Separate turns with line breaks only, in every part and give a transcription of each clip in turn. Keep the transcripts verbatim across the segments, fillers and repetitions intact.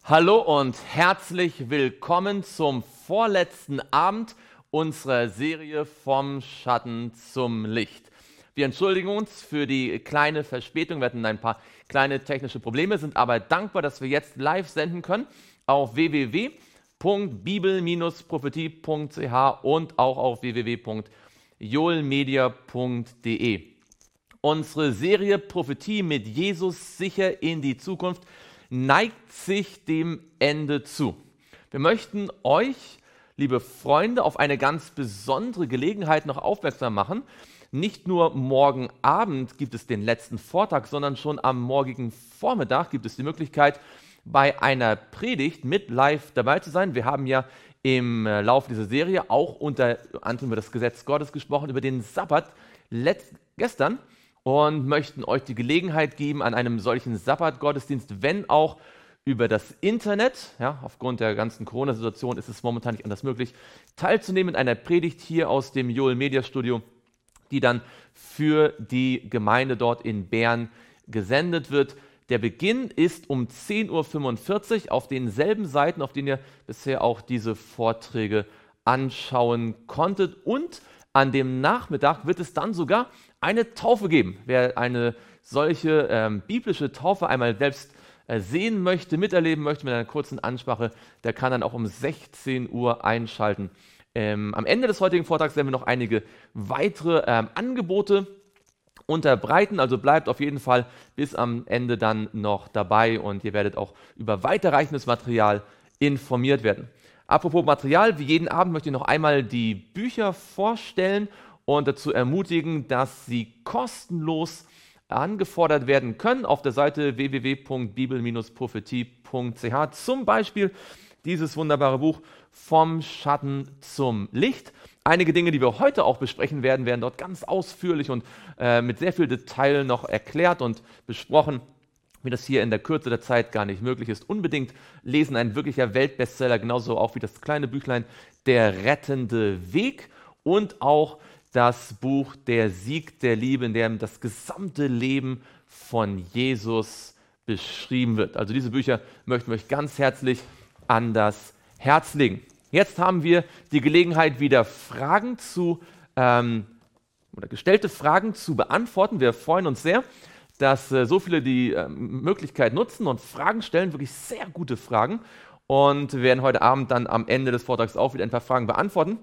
Hallo und herzlich willkommen zum vorletzten Abend unserer Serie Vom Schatten zum Licht. Wir entschuldigen uns für die kleine Verspätung, wir hatten ein paar kleine technische Probleme, sind aber dankbar, dass wir jetzt live senden können auf w w w punkt bibel Bindestrich prophetie punkt c h und auch auf w w w punkt joelmedia punkt d e. Unsere Serie Prophetie mit Jesus sicher in die Zukunft neigt sich dem Ende zu. Wir möchten euch, liebe Freunde, auf eine ganz besondere Gelegenheit noch aufmerksam machen. Nicht nur morgen Abend gibt es den letzten Vortrag, sondern schon am morgigen Vormittag gibt es die Möglichkeit, bei einer Predigt mit live dabei zu sein. Wir haben ja im Laufe dieser Serie auch unter anderem über das Gesetz Gottes gesprochen, über den Sabbat letzt, gestern. Und möchten euch die Gelegenheit geben, an einem solchen Sabbat-Gottesdienst, wenn auch über das Internet, ja, aufgrund der ganzen Corona-Situation ist es momentan nicht anders möglich, teilzunehmen in einer Predigt hier aus dem Joel Media Studio, die dann für die Gemeinde dort in Bern gesendet wird. Der Beginn ist um zehn Uhr fünfundvierzig auf denselben Seiten, auf denen ihr bisher auch diese Vorträge anschauen konntet. Und an dem Nachmittag wird es dann sogar eine Taufe geben. Wer eine solche ähm, biblische Taufe einmal selbst äh, sehen möchte, miterleben möchte mit einer kurzen Ansprache, der kann dann auch um sechzehn Uhr einschalten. Ähm, am Ende des heutigen Vortrags werden wir noch einige weitere ähm, Angebote unterbreiten, also bleibt auf jeden Fall bis am Ende dann noch dabei und ihr werdet auch über weiterreichendes Material informiert werden. Apropos Material, wie jeden Abend möchte ich noch einmal die Bücher vorstellen und dazu ermutigen, dass sie kostenlos angefordert werden können auf der Seite w w w punkt bibel Bindestrich prophetie punkt c h. Zum Beispiel dieses wunderbare Buch Vom Schatten zum Licht. Einige Dinge, die wir heute auch besprechen werden, werden dort ganz ausführlich und äh, mit sehr viel Detail noch erklärt und besprochen, wie das hier in der Kürze der Zeit gar nicht möglich ist. Unbedingt lesen, ein wirklicher Weltbestseller, genauso auch wie das kleine Büchlein Der rettende Weg und auch das Buch Der Sieg der Liebe, in dem das gesamte Leben von Jesus beschrieben wird. Also diese Bücher möchten wir euch ganz herzlich an das Herz legen. Jetzt haben wir die Gelegenheit, wieder Fragen zu ähm, oder gestellte Fragen zu beantworten. Wir freuen uns sehr, dass äh, so viele die äh, Möglichkeit nutzen und Fragen stellen, wirklich sehr gute Fragen. Und wir werden heute Abend dann am Ende des Vortrags auch wieder ein paar Fragen beantworten.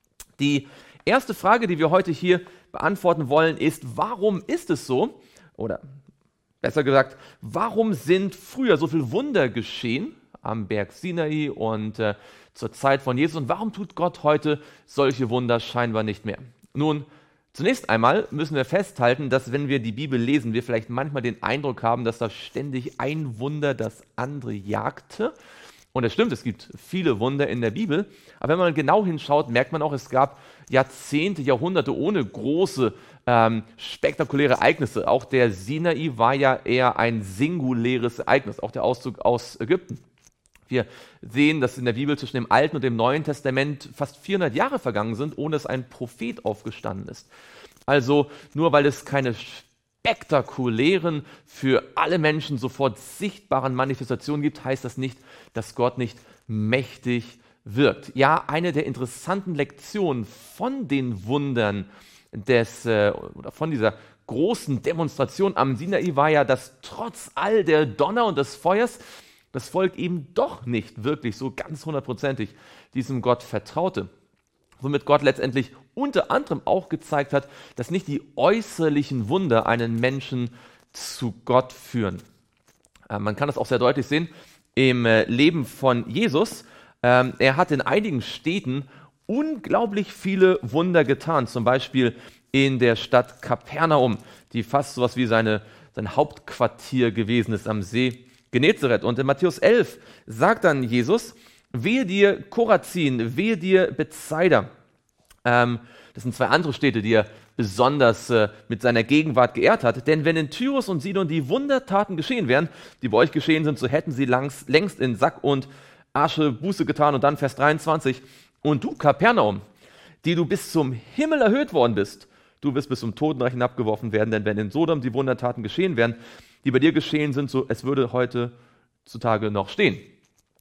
Die erste Frage, die wir heute hier beantworten wollen, ist, warum ist es so, oder besser gesagt, warum sind früher so viele Wunder geschehen am Berg Sinai und äh, zur Zeit von Jesus und warum tut Gott heute solche Wunder scheinbar nicht mehr? Nun, zunächst einmal müssen wir festhalten, dass wenn wir die Bibel lesen, wir vielleicht manchmal den Eindruck haben, dass da ständig ein Wunder das andere jagte. Und das stimmt, es gibt viele Wunder in der Bibel, aber wenn man genau hinschaut, merkt man auch, es gab Jahrzehnte, Jahrhunderte ohne große, ähm, spektakuläre Ereignisse. Auch der Sinai war ja eher ein singuläres Ereignis, auch der Auszug aus Ägypten. Wir sehen, dass in der Bibel zwischen dem Alten und dem Neuen Testament fast vierhundert Jahre vergangen sind, ohne dass ein Prophet aufgestanden ist. Also nur weil es keine spektakulären, für alle Menschen sofort sichtbaren Manifestationen gibt, heißt das nicht, dass Gott nicht mächtig wirkt. Ja, eine der interessanten Lektionen von den Wundern des, äh, oder von dieser großen Demonstration am Sinai war ja, dass trotz all der Donner und des Feuers das Volk eben doch nicht wirklich so ganz hundertprozentig diesem Gott vertraute. Womit Gott letztendlich unter anderem auch gezeigt hat, dass nicht die äußerlichen Wunder einen Menschen zu Gott führen. Äh, man kann das auch sehr deutlich sehen im äh, Leben von Jesus. Ähm, er hat in einigen Städten unglaublich viele Wunder getan, zum Beispiel in der Stadt Kapernaum, die fast so etwas wie seine, sein Hauptquartier gewesen ist am See Genezareth. Und in Matthäus elf sagt dann Jesus, wehe dir Chorazin, wehe dir Bethsaida. Ähm, das sind zwei andere Städte, die er besonders äh, mit seiner Gegenwart geehrt hat. Denn wenn in Tyrus und Sidon die Wundertaten geschehen wären, die bei euch geschehen sind, so hätten sie langs, längst in Sack und Asche Buße getan. Und dann Vers dreiundzwanzig. Und du, Kapernaum, die du bis zum Himmel erhöht worden bist, du wirst bis zum Totenreich hinabgeworfen werden. Denn wenn in Sodom die Wundertaten geschehen wären, die bei dir geschehen sind, so es würde heute zutage noch stehen.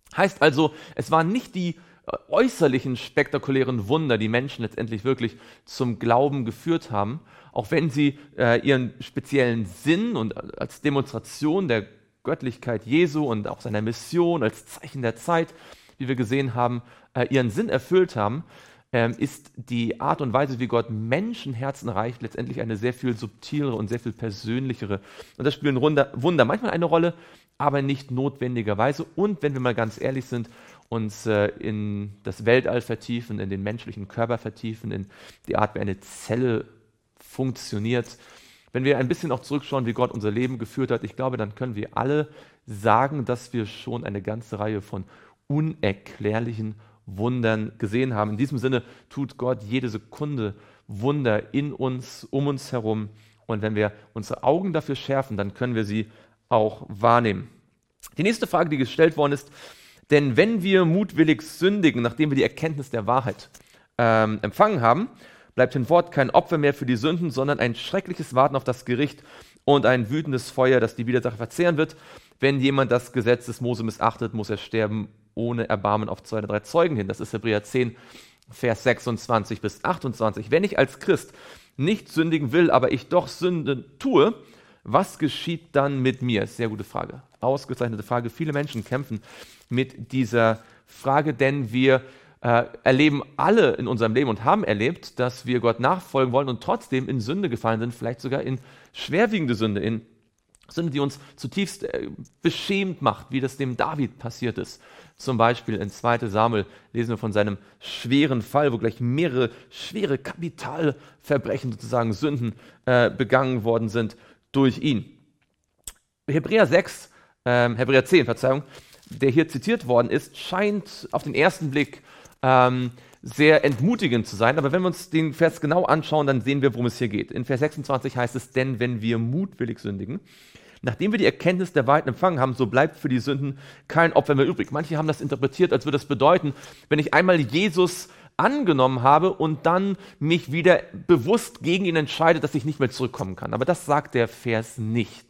Heißt also, es waren nicht die äh, äußerlichen spektakulären Wunder, die Menschen letztendlich wirklich zum Glauben geführt haben, auch wenn sie äh, ihren speziellen Sinn und als Demonstration der Göttlichkeit Jesu und auch seiner Mission als Zeichen der Zeit, wie wir gesehen haben, äh, ihren Sinn erfüllt haben, ähm, ist die Art und Weise, wie Gott Menschenherzen erreicht, letztendlich eine sehr viel subtilere und sehr viel persönlichere. Und das spielen Wunder, Wunder manchmal eine Rolle, aber nicht notwendigerweise. Und wenn wir mal ganz ehrlich sind, uns äh, in das Weltall vertiefen, in den menschlichen Körper vertiefen, in die Art, wie eine Zelle funktioniert, wenn wir ein bisschen auch zurückschauen, wie Gott unser Leben geführt hat, ich glaube, dann können wir alle sagen, dass wir schon eine ganze Reihe von unerklärlichen Wundern gesehen haben. In diesem Sinne tut Gott jede Sekunde Wunder in uns, um uns herum. Und wenn wir unsere Augen dafür schärfen, dann können wir sie auch wahrnehmen. Die nächste Frage, die gestellt worden ist, denn wenn wir mutwillig sündigen, nachdem wir die Erkenntnis der Wahrheit ähm, empfangen haben, bleibt hinfort kein Opfer mehr für die Sünden, sondern ein schreckliches Warten auf das Gericht und ein wütendes Feuer, das die Widersacher verzehren wird. Wenn jemand das Gesetz des Mose missachtet, muss er sterben ohne Erbarmen auf zwei oder drei Zeugen hin. Das ist Hebräer zehn, Vers sechsundzwanzig bis achtundzwanzig. Wenn ich als Christ nicht sündigen will, aber ich doch Sünden tue, was geschieht dann mit mir? Sehr gute Frage. Ausgezeichnete Frage. Viele Menschen kämpfen mit dieser Frage, denn wir äh, erleben alle in unserem Leben und haben erlebt, dass wir Gott nachfolgen wollen und trotzdem in Sünde gefallen sind, vielleicht sogar in schwerwiegende Sünde, in Sünde, die uns zutiefst äh, beschämt macht, wie das dem David passiert ist. Zum Beispiel in zweiter Samuel lesen wir von seinem schweren Fall, wo gleich mehrere schwere Kapitalverbrechen, sozusagen Sünden, äh, begangen worden sind durch ihn. Hebräer sechs, äh, Hebräer zehn, Verzeihung, der hier zitiert worden ist, scheint auf den ersten Blick ähm, sehr entmutigend zu sein, aber wenn wir uns den Vers genau anschauen, dann sehen wir, worum es hier geht. In Vers sechsundzwanzig heißt es, denn wenn wir mutwillig sündigen, nachdem wir die Erkenntnis der Wahrheit empfangen haben, so bleibt für die Sünden kein Opfer mehr übrig. Manche haben das interpretiert, als würde das bedeuten, wenn ich einmal Jesus angenommen habe und dann mich wieder bewusst gegen ihn entscheide, dass ich nicht mehr zurückkommen kann. Aber das sagt der Vers nicht.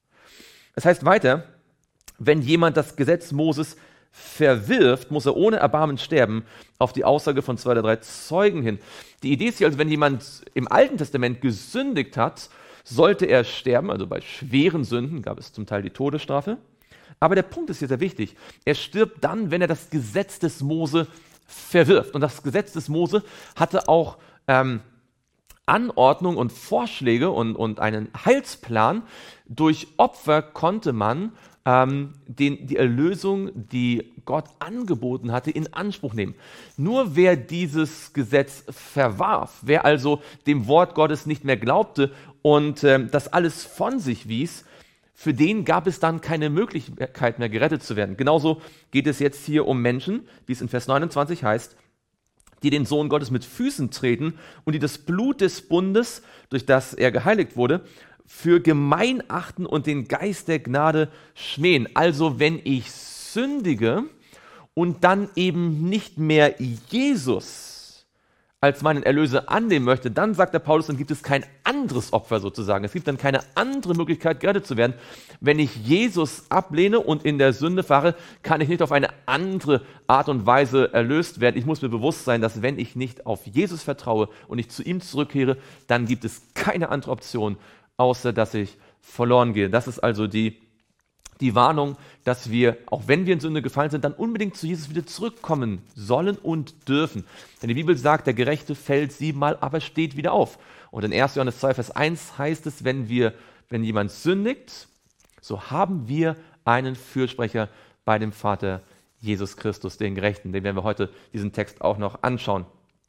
Es heißt weiter, wenn jemand das Gesetz Moses verwirft, muss er ohne Erbarmen sterben, auf die Aussage von zwei oder drei Zeugen hin. Die Idee ist hier also, wenn jemand im Alten Testament gesündigt hat, sollte er sterben, also bei schweren Sünden gab es zum Teil die Todesstrafe. Aber der Punkt ist hier sehr wichtig. Er stirbt dann, wenn er das Gesetz des Mose verwirft. Und das Gesetz des Mose hatte auch ähm, Anordnung und Vorschläge und, und einen Heilsplan. Durch Opfer konnte man ähm, den, die Erlösung, die Gott angeboten hatte, in Anspruch nehmen. Nur wer dieses Gesetz verwarf, wer also dem Wort Gottes nicht mehr glaubte und ähm, das alles von sich wies, für den gab es dann keine Möglichkeit mehr, gerettet zu werden. Genauso geht es jetzt hier um Menschen, wie es in Vers neunundzwanzig heißt, die den Sohn Gottes mit Füßen treten und die das Blut des Bundes, durch das er geheiligt wurde, für gemein achten und den Geist der Gnade schmähen. Also wenn ich sündige und dann eben nicht mehr Jesus als meinen Erlöser annehmen möchte, dann sagt der Paulus, dann gibt es kein anderes Opfer sozusagen. Es gibt dann keine andere Möglichkeit, gerettet zu werden. Wenn ich Jesus ablehne und in der Sünde fahre, kann ich nicht auf eine andere Art und Weise erlöst werden. Ich muss mir bewusst sein, dass wenn ich nicht auf Jesus vertraue und ich zu ihm zurückkehre, dann gibt es keine andere Option, außer dass ich verloren gehe. Das ist also die Die Warnung, dass wir, auch wenn wir in Sünde gefallen sind, dann unbedingt zu Jesus wieder zurückkommen sollen und dürfen. Denn die Bibel sagt, der Gerechte fällt siebenmal, aber steht wieder auf. Und in erster Johannes zwei, Vers eins heißt es, wenn wir, wenn jemand sündigt, so haben wir einen Fürsprecher bei dem Vater, Jesus Christus, den Gerechten. Den werden wir heute diesen Text auch noch anschauen.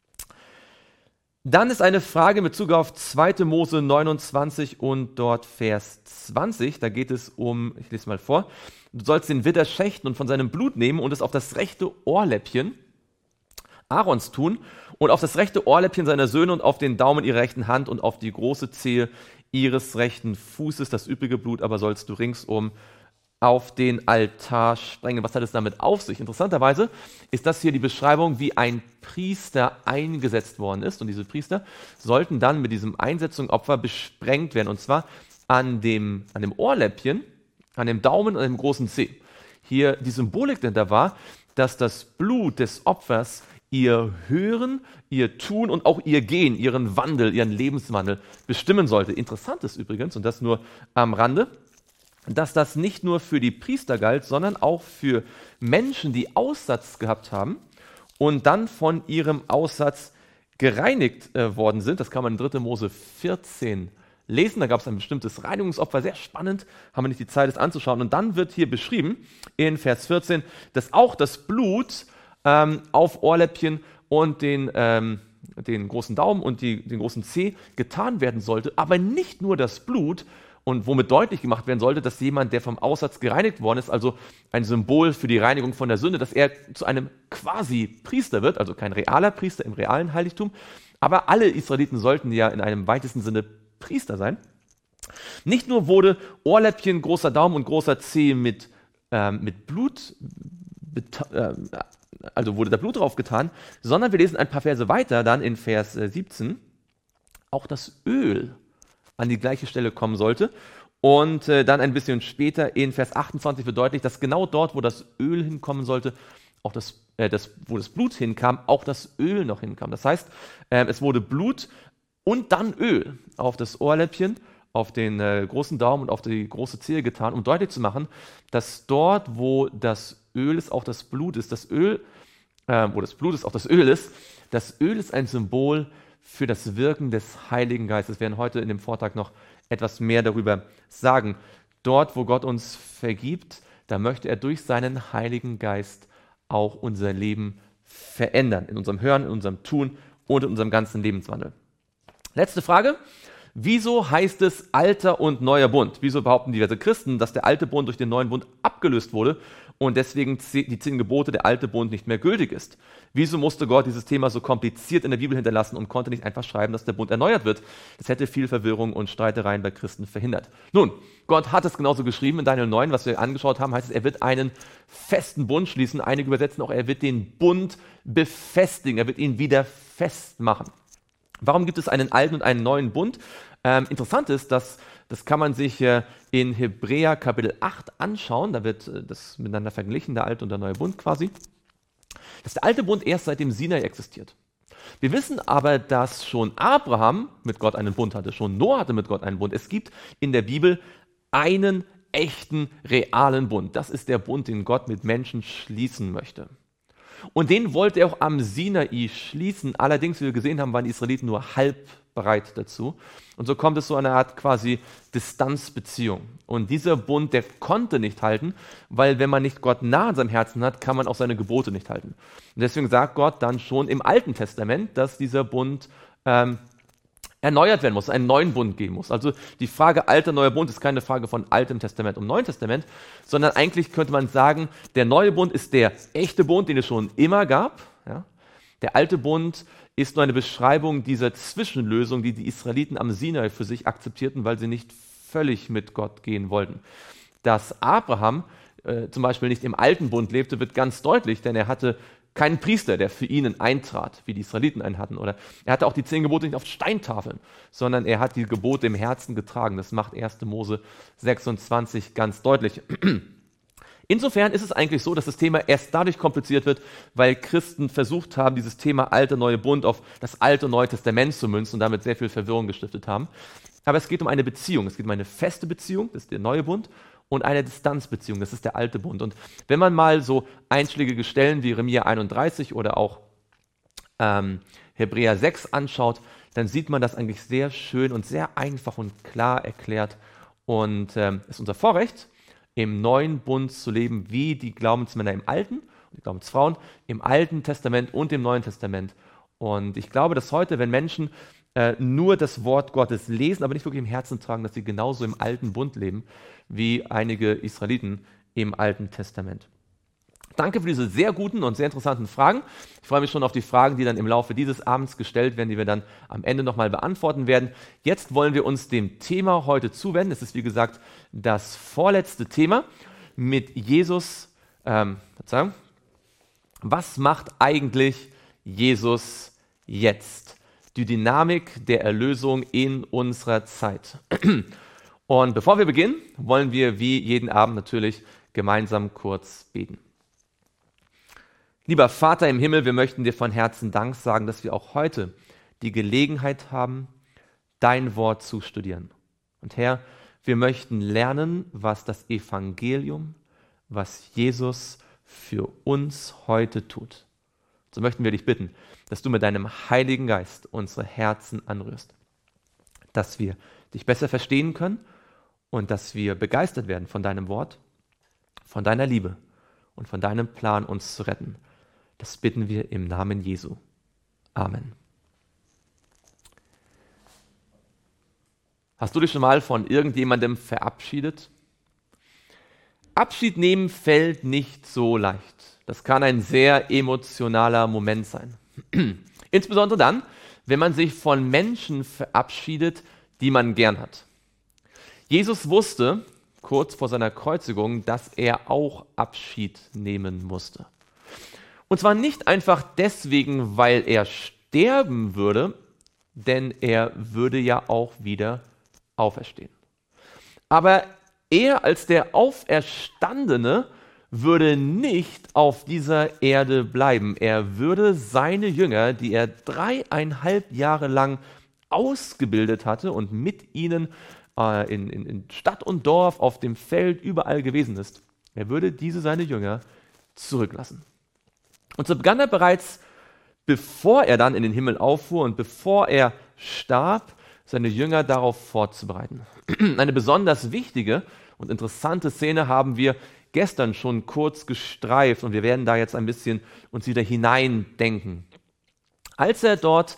Dann ist eine Frage in Bezug auf zweiter Mose neunundzwanzig und dort Vers zwanzig. Da geht es um, ich lese mal vor, du sollst den Widder schächten und von seinem Blut nehmen und es auf das rechte Ohrläppchen Aarons tun und auf das rechte Ohrläppchen seiner Söhne und auf den Daumen ihrer rechten Hand und auf die große Zehe ihres rechten Fußes. Das übrige Blut aber sollst du ringsum auf den Altar sprengen. Was hat es damit auf sich? Interessanterweise ist das hier die Beschreibung, wie ein Priester eingesetzt worden ist. Und diese Priester sollten dann mit diesem Einsetzungsopfer besprengt werden. Und zwar an dem, an dem Ohrläppchen, an dem Daumen und an dem großen Zeh. hier die Symbolik denn da war, dass das Blut des Opfers ihr Hören, ihr Tun und auch ihr Gehen, ihren Wandel, ihren Lebenswandel bestimmen sollte. Interessant ist übrigens, und das nur am Rande, dass das nicht nur für die Priester galt, sondern auch für Menschen, die Aussatz gehabt haben und dann von ihrem Aussatz gereinigt äh, worden sind. Das kann man in dritter Mose vierzehn lesen. Da gab es ein bestimmtes Reinigungsopfer, sehr spannend, haben wir nicht die Zeit, es anzuschauen. Und dann wird hier beschrieben in Vers vierzehn, dass auch das Blut ähm, auf Ohrläppchen und den, ähm, den großen Daumen und die, den großen Zeh getan werden sollte, aber nicht nur das Blut, und womit deutlich gemacht werden sollte, dass jemand, der vom Aussatz gereinigt worden ist, also ein Symbol für die Reinigung von der Sünde, dass er zu einem Quasi-Priester wird, also kein realer Priester im realen Heiligtum, aber alle Israeliten sollten ja in einem weitesten Sinne Priester sein. Nicht nur wurde Ohrläppchen, großer Daumen und großer Zeh mit, ähm, mit Blut, äh, also wurde da Blut drauf getan, sondern wir lesen ein paar Verse weiter, dann in Vers äh, siebzehn, auch das Öl an die gleiche Stelle kommen sollte. Und äh, dann ein bisschen später in Vers achtundzwanzig wird deutlich, dass genau dort, wo das Öl hinkommen sollte, auch das, äh, das, wo das Blut hinkam, auch das Öl noch hinkam. Das heißt, äh, es wurde Blut und dann Öl auf das Ohrläppchen, auf den äh, großen Daumen und auf die große Zehe getan, um deutlich zu machen, dass dort, wo das Öl ist, auch das Blut ist. Das Öl, äh, wo das Blut ist, auch das Öl ist. Das Öl ist ein Symbol für das Wirken des Heiligen Geistes. Wir werden heute in dem Vortrag noch etwas mehr darüber sagen. Dort, wo Gott uns vergibt, da möchte er durch seinen Heiligen Geist auch unser Leben verändern. In unserem Hören, in unserem Tun und in unserem ganzen Lebenswandel. Letzte Frage. Wieso heißt es alter und neuer Bund? Wieso behaupten diverse Christen, dass der alte Bund durch den neuen Bund abgelöst wurde und deswegen die zehn Gebote, der alte Bund, nicht mehr gültig ist? Wieso musste Gott dieses Thema so kompliziert in der Bibel hinterlassen und konnte nicht einfach schreiben, dass der Bund erneuert wird? Das hätte viel Verwirrung und Streitereien bei Christen verhindert. Nun, Gott hat es genauso geschrieben in Daniel neun, was wir angeschaut haben, heißt es, er wird einen festen Bund schließen. Einige übersetzen auch, er wird den Bund befestigen, er wird ihn wieder festmachen. Warum gibt es einen alten und einen neuen Bund? Ähm, interessant ist, dass, das kann man sich äh, in Hebräer Kapitel acht anschauen, da wird äh, das miteinander verglichen, der alte und der neue Bund quasi, dass der alte Bund erst seit dem Sinai existiert. Wir wissen aber, dass schon Abraham mit Gott einen Bund hatte, schon Noah hatte mit Gott einen Bund. Es gibt in der Bibel einen echten, realen Bund. Das ist der Bund, den Gott mit Menschen schließen möchte. Und den wollte er auch am Sinai schließen. Allerdings, wie wir gesehen haben, waren die Israeliten nur halb bereit dazu. Und so kommt es zu einer Art quasi Distanzbeziehung. Und dieser Bund, der konnte nicht halten, weil wenn man nicht Gott nah an seinem Herzen hat, kann man auch seine Gebote nicht halten. Und deswegen sagt Gott dann schon im Alten Testament, dass dieser Bund ähm, erneuert werden muss, einen neuen Bund geben muss. Also die Frage alter, neuer Bund ist keine Frage von Altem Testament und Neuen Testament, sondern eigentlich könnte man sagen, der neue Bund ist der echte Bund, den es schon immer gab. Ja? Der alte Bund ist nur eine Beschreibung dieser Zwischenlösung, die die Israeliten am Sinai für sich akzeptierten, weil sie nicht völlig mit Gott gehen wollten. Dass Abraham äh, zum Beispiel nicht im alten Bund lebte, wird ganz deutlich, denn er hatte keinen Priester, der für ihn eintrat, wie die Israeliten einen hatten. Oder er hatte auch die zehn Gebote nicht auf Steintafeln, sondern er hat die Gebote im Herzen getragen. Das macht erster Mose sechsundzwanzig ganz deutlich. Insofern ist es eigentlich so, dass das Thema erst dadurch kompliziert wird, weil Christen versucht haben, dieses Thema Alter, Neue Bund auf das Alte und Neue Testament zu münzen und damit sehr viel Verwirrung gestiftet haben. Aber es geht um eine Beziehung. Es geht um eine feste Beziehung, das ist der neue Bund, und eine Distanzbeziehung, das ist der alte Bund. Und wenn man mal so einschlägige Stellen wie Jeremia einunddreißig oder auch ähm, Hebräer sechs anschaut, dann sieht man das eigentlich sehr schön und sehr einfach und klar erklärt. Und ähm, es ist unser Vorrecht, im neuen Bund zu leben, wie die Glaubensmänner im Alten und die Glaubensfrauen im Alten Testament und im Neuen Testament. Und ich glaube, dass heute, wenn Menschen äh, nur das Wort Gottes lesen, aber nicht wirklich im Herzen tragen, dass sie genauso im Alten Bund leben, wie einige Israeliten im Alten Testament. Danke für diese sehr guten und sehr interessanten Fragen. Ich freue mich schon auf die Fragen, die dann im Laufe dieses Abends gestellt werden, die wir dann am Ende nochmal beantworten werden. Jetzt wollen wir uns dem Thema heute zuwenden. Es ist, wie gesagt, das vorletzte Thema mit Jesus. Ähm, Verzeihung. Was macht eigentlich Jesus jetzt? Die Dynamik der Erlösung in unserer Zeit. Und bevor wir beginnen, wollen wir wie jeden Abend natürlich gemeinsam kurz beten. Lieber Vater im Himmel, wir möchten dir von Herzen Dank sagen, dass wir auch heute die Gelegenheit haben, dein Wort zu studieren. Und Herr, wir möchten lernen, was das Evangelium, was Jesus für uns heute tut. So möchten wir dich bitten, dass du mit deinem Heiligen Geist unsere Herzen anrührst, dass wir dich besser verstehen können und dass wir begeistert werden von deinem Wort, von deiner Liebe und von deinem Plan, uns zu retten. Das bitten wir im Namen Jesu. Amen. Hast du dich schon mal von irgendjemandem verabschiedet? Abschied nehmen fällt nicht so leicht. Das kann ein sehr emotionaler Moment sein. Insbesondere dann, wenn man sich von Menschen verabschiedet, die man gern hat. Jesus wusste kurz vor seiner Kreuzigung, dass er auch Abschied nehmen musste. Und zwar nicht einfach deswegen, weil er sterben würde, denn er würde ja auch wieder auferstehen. Aber er als der Auferstandene würde nicht auf dieser Erde bleiben. Er würde seine Jünger, die er dreieinhalb Jahre lang ausgebildet hatte und mit ihnen äh, in, in, in Stadt und Dorf, auf dem Feld, überall gewesen ist, er würde diese seine Jünger zurücklassen. Und so begann er bereits, bevor er dann in den Himmel auffuhr und bevor er starb, seine Jünger darauf vorzubereiten. Eine besonders wichtige und interessante Szene haben wir gestern schon kurz gestreift und wir werden da jetzt ein bisschen uns wieder hineindenken. Als er dort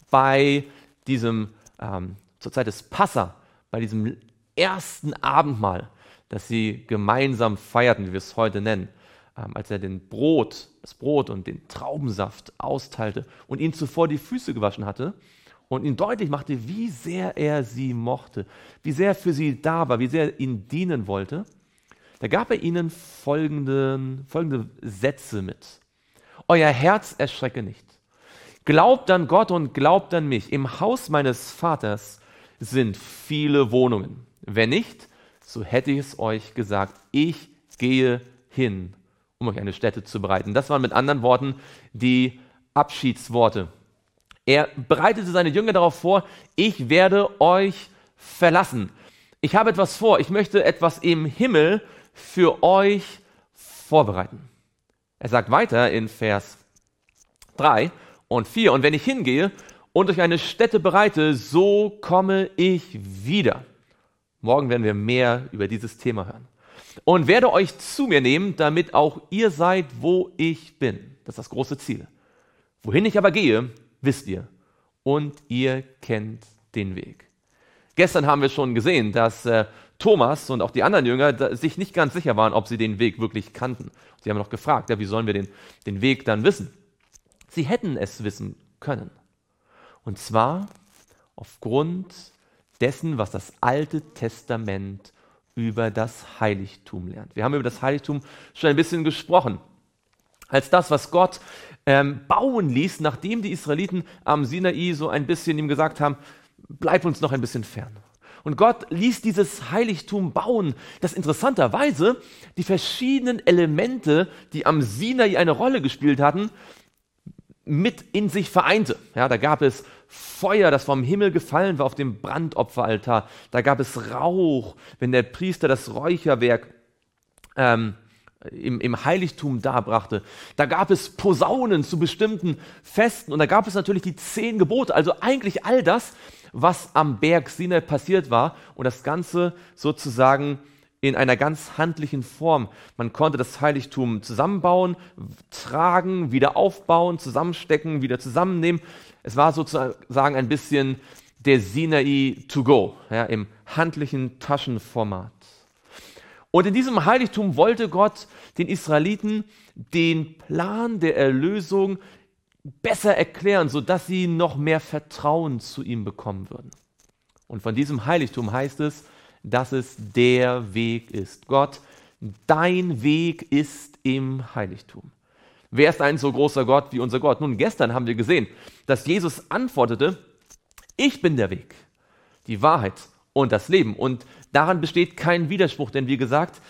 bei diesem, ähm, zur Zeit des Passa, bei diesem ersten Abendmahl, das sie gemeinsam feierten, wie wir es heute nennen, ähm, als er den Brot, das Brot und den Traubensaft austeilte und ihnen zuvor die Füße gewaschen hatte, und ihm deutlich machte, wie sehr er sie mochte, wie sehr er für sie da war, wie sehr er ihnen dienen wollte, da gab er ihnen folgende, folgende Sätze mit. Euer Herz erschrecke nicht. Glaubt an Gott und glaubt an mich. Im Haus meines Vaters sind viele Wohnungen. Wenn nicht, so hätte ich es euch gesagt. Ich gehe hin, um euch eine Stätte zu bereiten. Das waren mit anderen Worten die Abschiedsworte. Er bereitete seine Jünger darauf vor, ich werde euch verlassen. Ich habe etwas vor, ich möchte etwas im Himmel für euch vorbereiten. Er sagt weiter in Vers drei und vier, und wenn ich hingehe und euch eine Stätte bereite, so komme ich wieder. Morgen werden wir mehr über dieses Thema hören. Und werde euch zu mir nehmen, damit auch ihr seid, wo ich bin. Das ist das große Ziel. Wohin ich aber gehe, wisst ihr, und ihr kennt den Weg. Gestern haben wir schon gesehen, dass äh, Thomas und auch die anderen Jünger da, sich nicht ganz sicher waren, ob sie den Weg wirklich kannten. Sie haben noch gefragt, ja, wie sollen wir den, den Weg dann wissen? Sie hätten es wissen können. Und zwar aufgrund dessen, was das Alte Testament über das Heiligtum lernt. Wir haben über das Heiligtum schon ein bisschen gesprochen. Als das, was Gott ähm, bauen ließ, nachdem die Israeliten am Sinai so ein bisschen ihm gesagt haben, bleib uns noch ein bisschen fern. Und Gott ließ dieses Heiligtum bauen, das interessanterweise die verschiedenen Elemente, die am Sinai eine Rolle gespielt hatten, mit in sich vereinte. Ja, da gab es Feuer, das vom Himmel gefallen war auf dem Brandopferaltar. Da gab es Rauch, wenn der Priester das Räucherwerk ähm, Im, im Heiligtum darbrachte. Da gab es Posaunen zu bestimmten Festen und da gab es natürlich die zehn Gebote, also eigentlich all das, was am Berg Sinai passiert war und das Ganze sozusagen in einer ganz handlichen Form. Man konnte das Heiligtum zusammenbauen, tragen, wieder aufbauen, zusammenstecken, wieder zusammennehmen. Es war sozusagen ein bisschen der Sinai to go, ja, im handlichen Taschenformat. Und in diesem Heiligtum wollte Gott den Israeliten den Plan der Erlösung besser erklären, sodass sie noch mehr Vertrauen zu ihm bekommen würden. Und von diesem Heiligtum heißt es, dass es der Weg ist. Gott, dein Weg ist im Heiligtum. Wer ist ein so großer Gott wie unser Gott? Nun, gestern haben wir gesehen, dass Jesus antwortete, ich bin der Weg, die Wahrheit und das Leben. Und daran besteht kein Widerspruch, denn wie gesagt,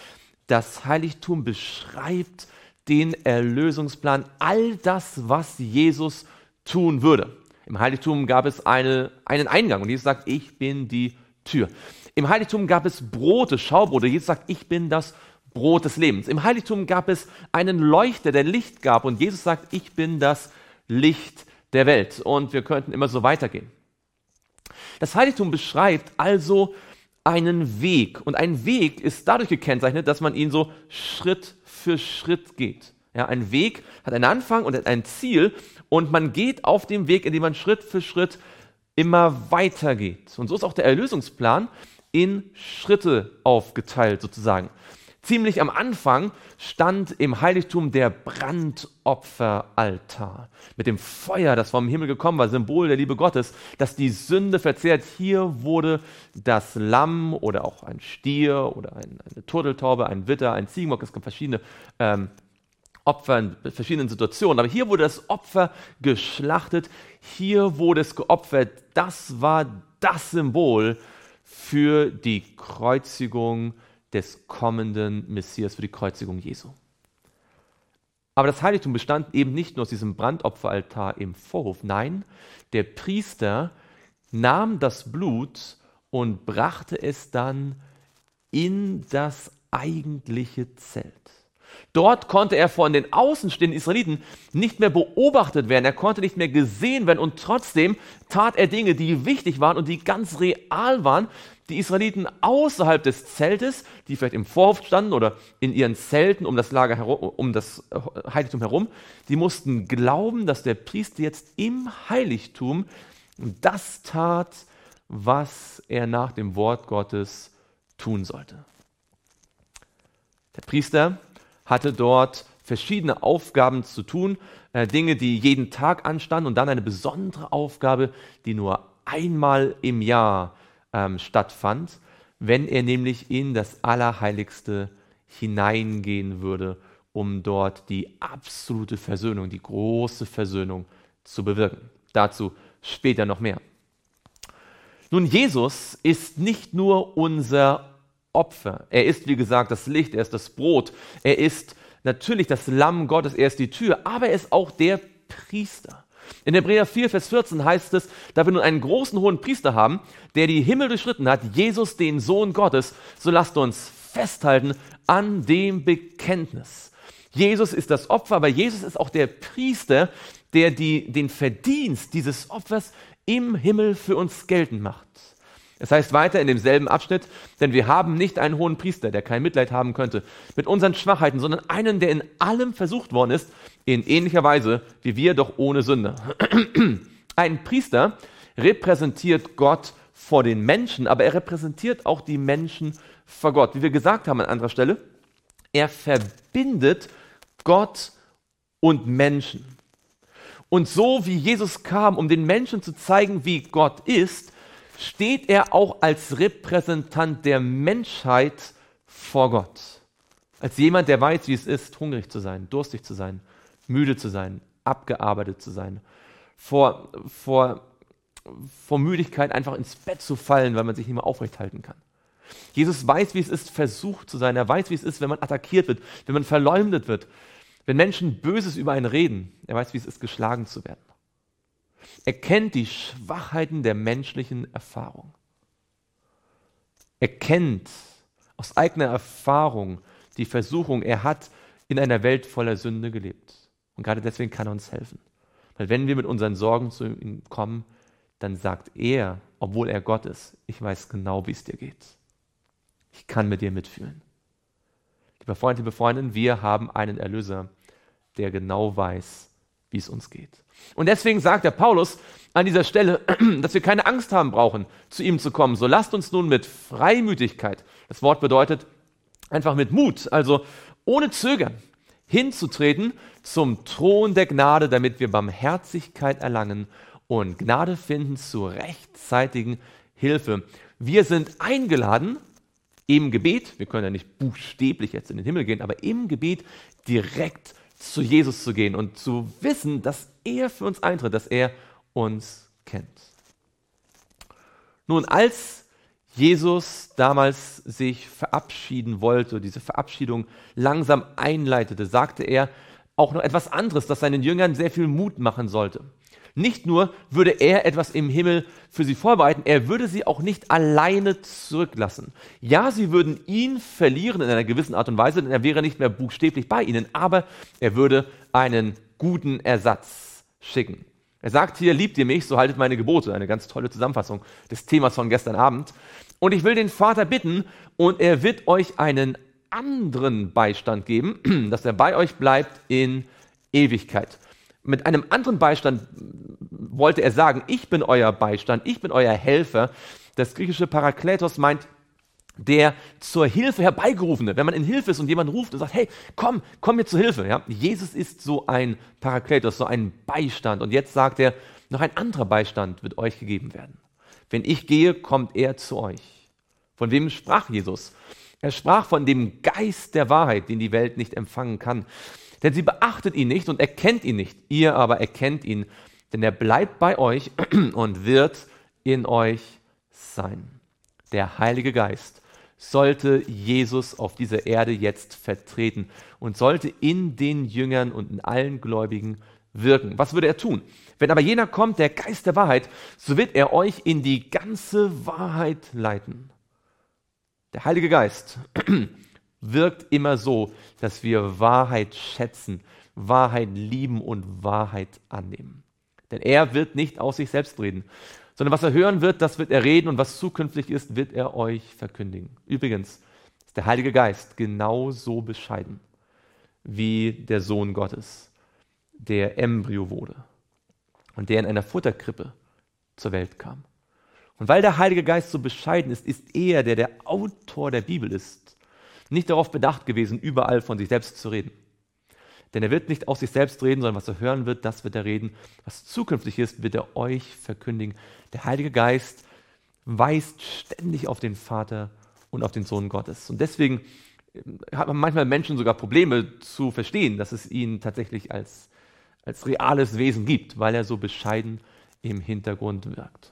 das Heiligtum beschreibt den Erlösungsplan, all das, was Jesus tun würde. Im Heiligtum gab es eine, einen Eingang und Jesus sagt, ich bin die Tür. Im Heiligtum gab es Brote, Schaubrote. Jesus sagt, ich bin das Brot des Lebens. Im Heiligtum gab es einen Leuchter, der Licht gab und Jesus sagt, ich bin das Licht der Welt. Und wir könnten immer so weitergehen. Das Heiligtum beschreibt also einen Weg und ein Weg ist dadurch gekennzeichnet, dass man ihn so Schritt für Schritt geht. Ja, ein Weg hat einen Anfang und ein Ziel und man geht auf dem Weg, indem man Schritt für Schritt immer weiter geht. Und so ist auch der Erlösungsplan in Schritte aufgeteilt sozusagen. Ziemlich am Anfang stand im Heiligtum der Brandopferaltar mit dem Feuer, das vom Himmel gekommen war, Symbol der Liebe Gottes, das die Sünde verzehrt. Hier wurde das Lamm oder auch ein Stier oder ein, eine Turteltaube, ein Widder, ein Ziegenbock, es gibt verschiedene ähm, Opfer in verschiedenen Situationen, aber hier wurde das Opfer geschlachtet, hier wurde es geopfert. Das war das Symbol für die Kreuzigung des kommenden Messias, für die Kreuzigung Jesu. Aber das Heiligtum bestand eben nicht nur aus diesem Brandopferaltar im Vorhof. Nein, der Priester nahm das Blut und brachte es dann in das eigentliche Zelt. Dort konnte er von den außenstehenden Israeliten nicht mehr beobachtet werden, er konnte nicht mehr gesehen werden und trotzdem tat er Dinge, die wichtig waren und die ganz real waren. Die Israeliten außerhalb des Zeltes, die vielleicht im Vorhof standen oder in ihren Zelten um das Lager herum, um das Heiligtum herum, die mussten glauben, dass der Priester jetzt im Heiligtum das tat, was er nach dem Wort Gottes tun sollte. Der Priester hatte dort verschiedene Aufgaben zu tun, äh, Dinge, die jeden Tag anstanden und dann eine besondere Aufgabe, die nur einmal im Jahr ähm, stattfand, wenn er nämlich in das Allerheiligste hineingehen würde, um dort die absolute Versöhnung, die große Versöhnung zu bewirken. Dazu später noch mehr. Nun, Jesus ist nicht nur unser Opfer. Er ist, wie gesagt, das Licht, er ist das Brot, er ist natürlich das Lamm Gottes, er ist die Tür, aber er ist auch der Priester. In Hebräer vier, Vers vierzehn heißt es, da wir nun einen großen hohen Priester haben, der die Himmel durchschritten hat, Jesus, den Sohn Gottes, so lasst uns festhalten an dem Bekenntnis. Jesus ist das Opfer, aber Jesus ist auch der Priester, der die, den Verdienst dieses Opfers im Himmel für uns geltend macht. Es heißt weiter in demselben Abschnitt, denn wir haben nicht einen hohen Priester, der kein Mitleid haben könnte mit unseren Schwachheiten, sondern einen, der in allem versucht worden ist, in ähnlicher Weise wie wir, doch ohne Sünde. Ein Priester repräsentiert Gott vor den Menschen, aber er repräsentiert auch die Menschen vor Gott. Wie wir gesagt haben an anderer Stelle, er verbindet Gott und Menschen. Und so wie Jesus kam, um den Menschen zu zeigen, wie Gott ist, steht er auch als Repräsentant der Menschheit vor Gott. Als jemand, der weiß, wie es ist, hungrig zu sein, durstig zu sein, müde zu sein, abgearbeitet zu sein, vor, vor, vor Müdigkeit einfach ins Bett zu fallen, weil man sich nicht mehr aufrecht halten kann. Jesus weiß, wie es ist, versucht zu sein. Er weiß, wie es ist, wenn man attackiert wird, wenn man verleumdet wird, wenn Menschen Böses über einen reden. Er weiß, wie es ist, geschlagen zu werden. Er kennt die Schwachheiten der menschlichen Erfahrung. Er kennt aus eigener Erfahrung die Versuchung. Er hat in einer Welt voller Sünde gelebt. Und gerade deswegen kann er uns helfen. Weil wenn wir mit unseren Sorgen zu ihm kommen, dann sagt er, obwohl er Gott ist, ich weiß genau, wie es dir geht. Ich kann mit dir mitfühlen. Lieber Freund, liebe Freundin, wir haben einen Erlöser, der genau weiß, wie es uns geht. Und deswegen sagt der Paulus an dieser Stelle, dass wir keine Angst haben brauchen, zu ihm zu kommen. So lasst uns nun mit Freimütigkeit, das Wort bedeutet einfach mit Mut, also ohne Zögern, hinzutreten zum Thron der Gnade, damit wir Barmherzigkeit erlangen und Gnade finden zur rechtzeitigen Hilfe. Wir sind eingeladen, im Gebet, wir können ja nicht buchstäblich jetzt in den Himmel gehen, aber im Gebet direkt zu Jesus zu gehen und zu wissen, dass er für uns eintritt, dass er uns kennt. Nun, als Jesus damals sich verabschieden wollte, diese Verabschiedung langsam einleitete, sagte er auch noch etwas anderes, das seinen Jüngern sehr viel Mut machen sollte. Nicht nur würde er etwas im Himmel für sie vorbereiten, er würde sie auch nicht alleine zurücklassen. Ja, sie würden ihn verlieren in einer gewissen Art und Weise, denn er wäre nicht mehr buchstäblich bei ihnen, aber er würde einen guten Ersatz schicken. Er sagt hier, liebt ihr mich, so haltet meine Gebote. Eine ganz tolle Zusammenfassung des Themas von gestern Abend. Und ich will den Vater bitten, und er wird euch einen anderen Beistand geben, dass er bei euch bleibt in Ewigkeit. Mit einem anderen Beistand wollte er sagen, ich bin euer Beistand, ich bin euer Helfer. Das griechische Parakletos meint, der zur Hilfe herbeigerufene. Wenn man in Hilfe ist und jemand ruft und sagt, hey, komm, komm mir zur Hilfe. Ja? Jesus ist so ein Parakletos, so ein Beistand. Und jetzt sagt er, noch ein anderer Beistand wird euch gegeben werden. Wenn ich gehe, kommt er zu euch. Von wem sprach Jesus? Er sprach von dem Geist der Wahrheit, den die Welt nicht empfangen kann. Denn sie beachtet ihn nicht und erkennt ihn nicht. Ihr aber erkennt ihn, denn er bleibt bei euch und wird in euch sein. Der Heilige Geist sollte Jesus auf dieser Erde jetzt vertreten und sollte in den Jüngern und in allen Gläubigen wirken. Was würde er tun? Wenn aber jener kommt, der Geist der Wahrheit, so wird er euch in die ganze Wahrheit leiten. Der Heilige Geist wirkt immer so, dass wir Wahrheit schätzen, Wahrheit lieben und Wahrheit annehmen. Denn er wird nicht aus sich selbst reden, sondern was er hören wird, das wird er reden, und was zukünftig ist, wird er euch verkündigen. Übrigens ist der Heilige Geist genauso bescheiden wie der Sohn Gottes, der Embryo wurde und der in einer Futterkrippe zur Welt kam. Und weil der Heilige Geist so bescheiden ist, ist er, der der Autor der Bibel ist, nicht darauf bedacht gewesen, überall von sich selbst zu reden. Denn er wird nicht aus sich selbst reden, sondern was er hören wird, das wird er reden. Was zukünftig ist, wird er euch verkündigen. Der Heilige Geist weist ständig auf den Vater und auf den Sohn Gottes. Und deswegen haben manchmal Menschen sogar Probleme zu verstehen, dass es ihn tatsächlich als, als reales Wesen gibt, weil er so bescheiden im Hintergrund wirkt.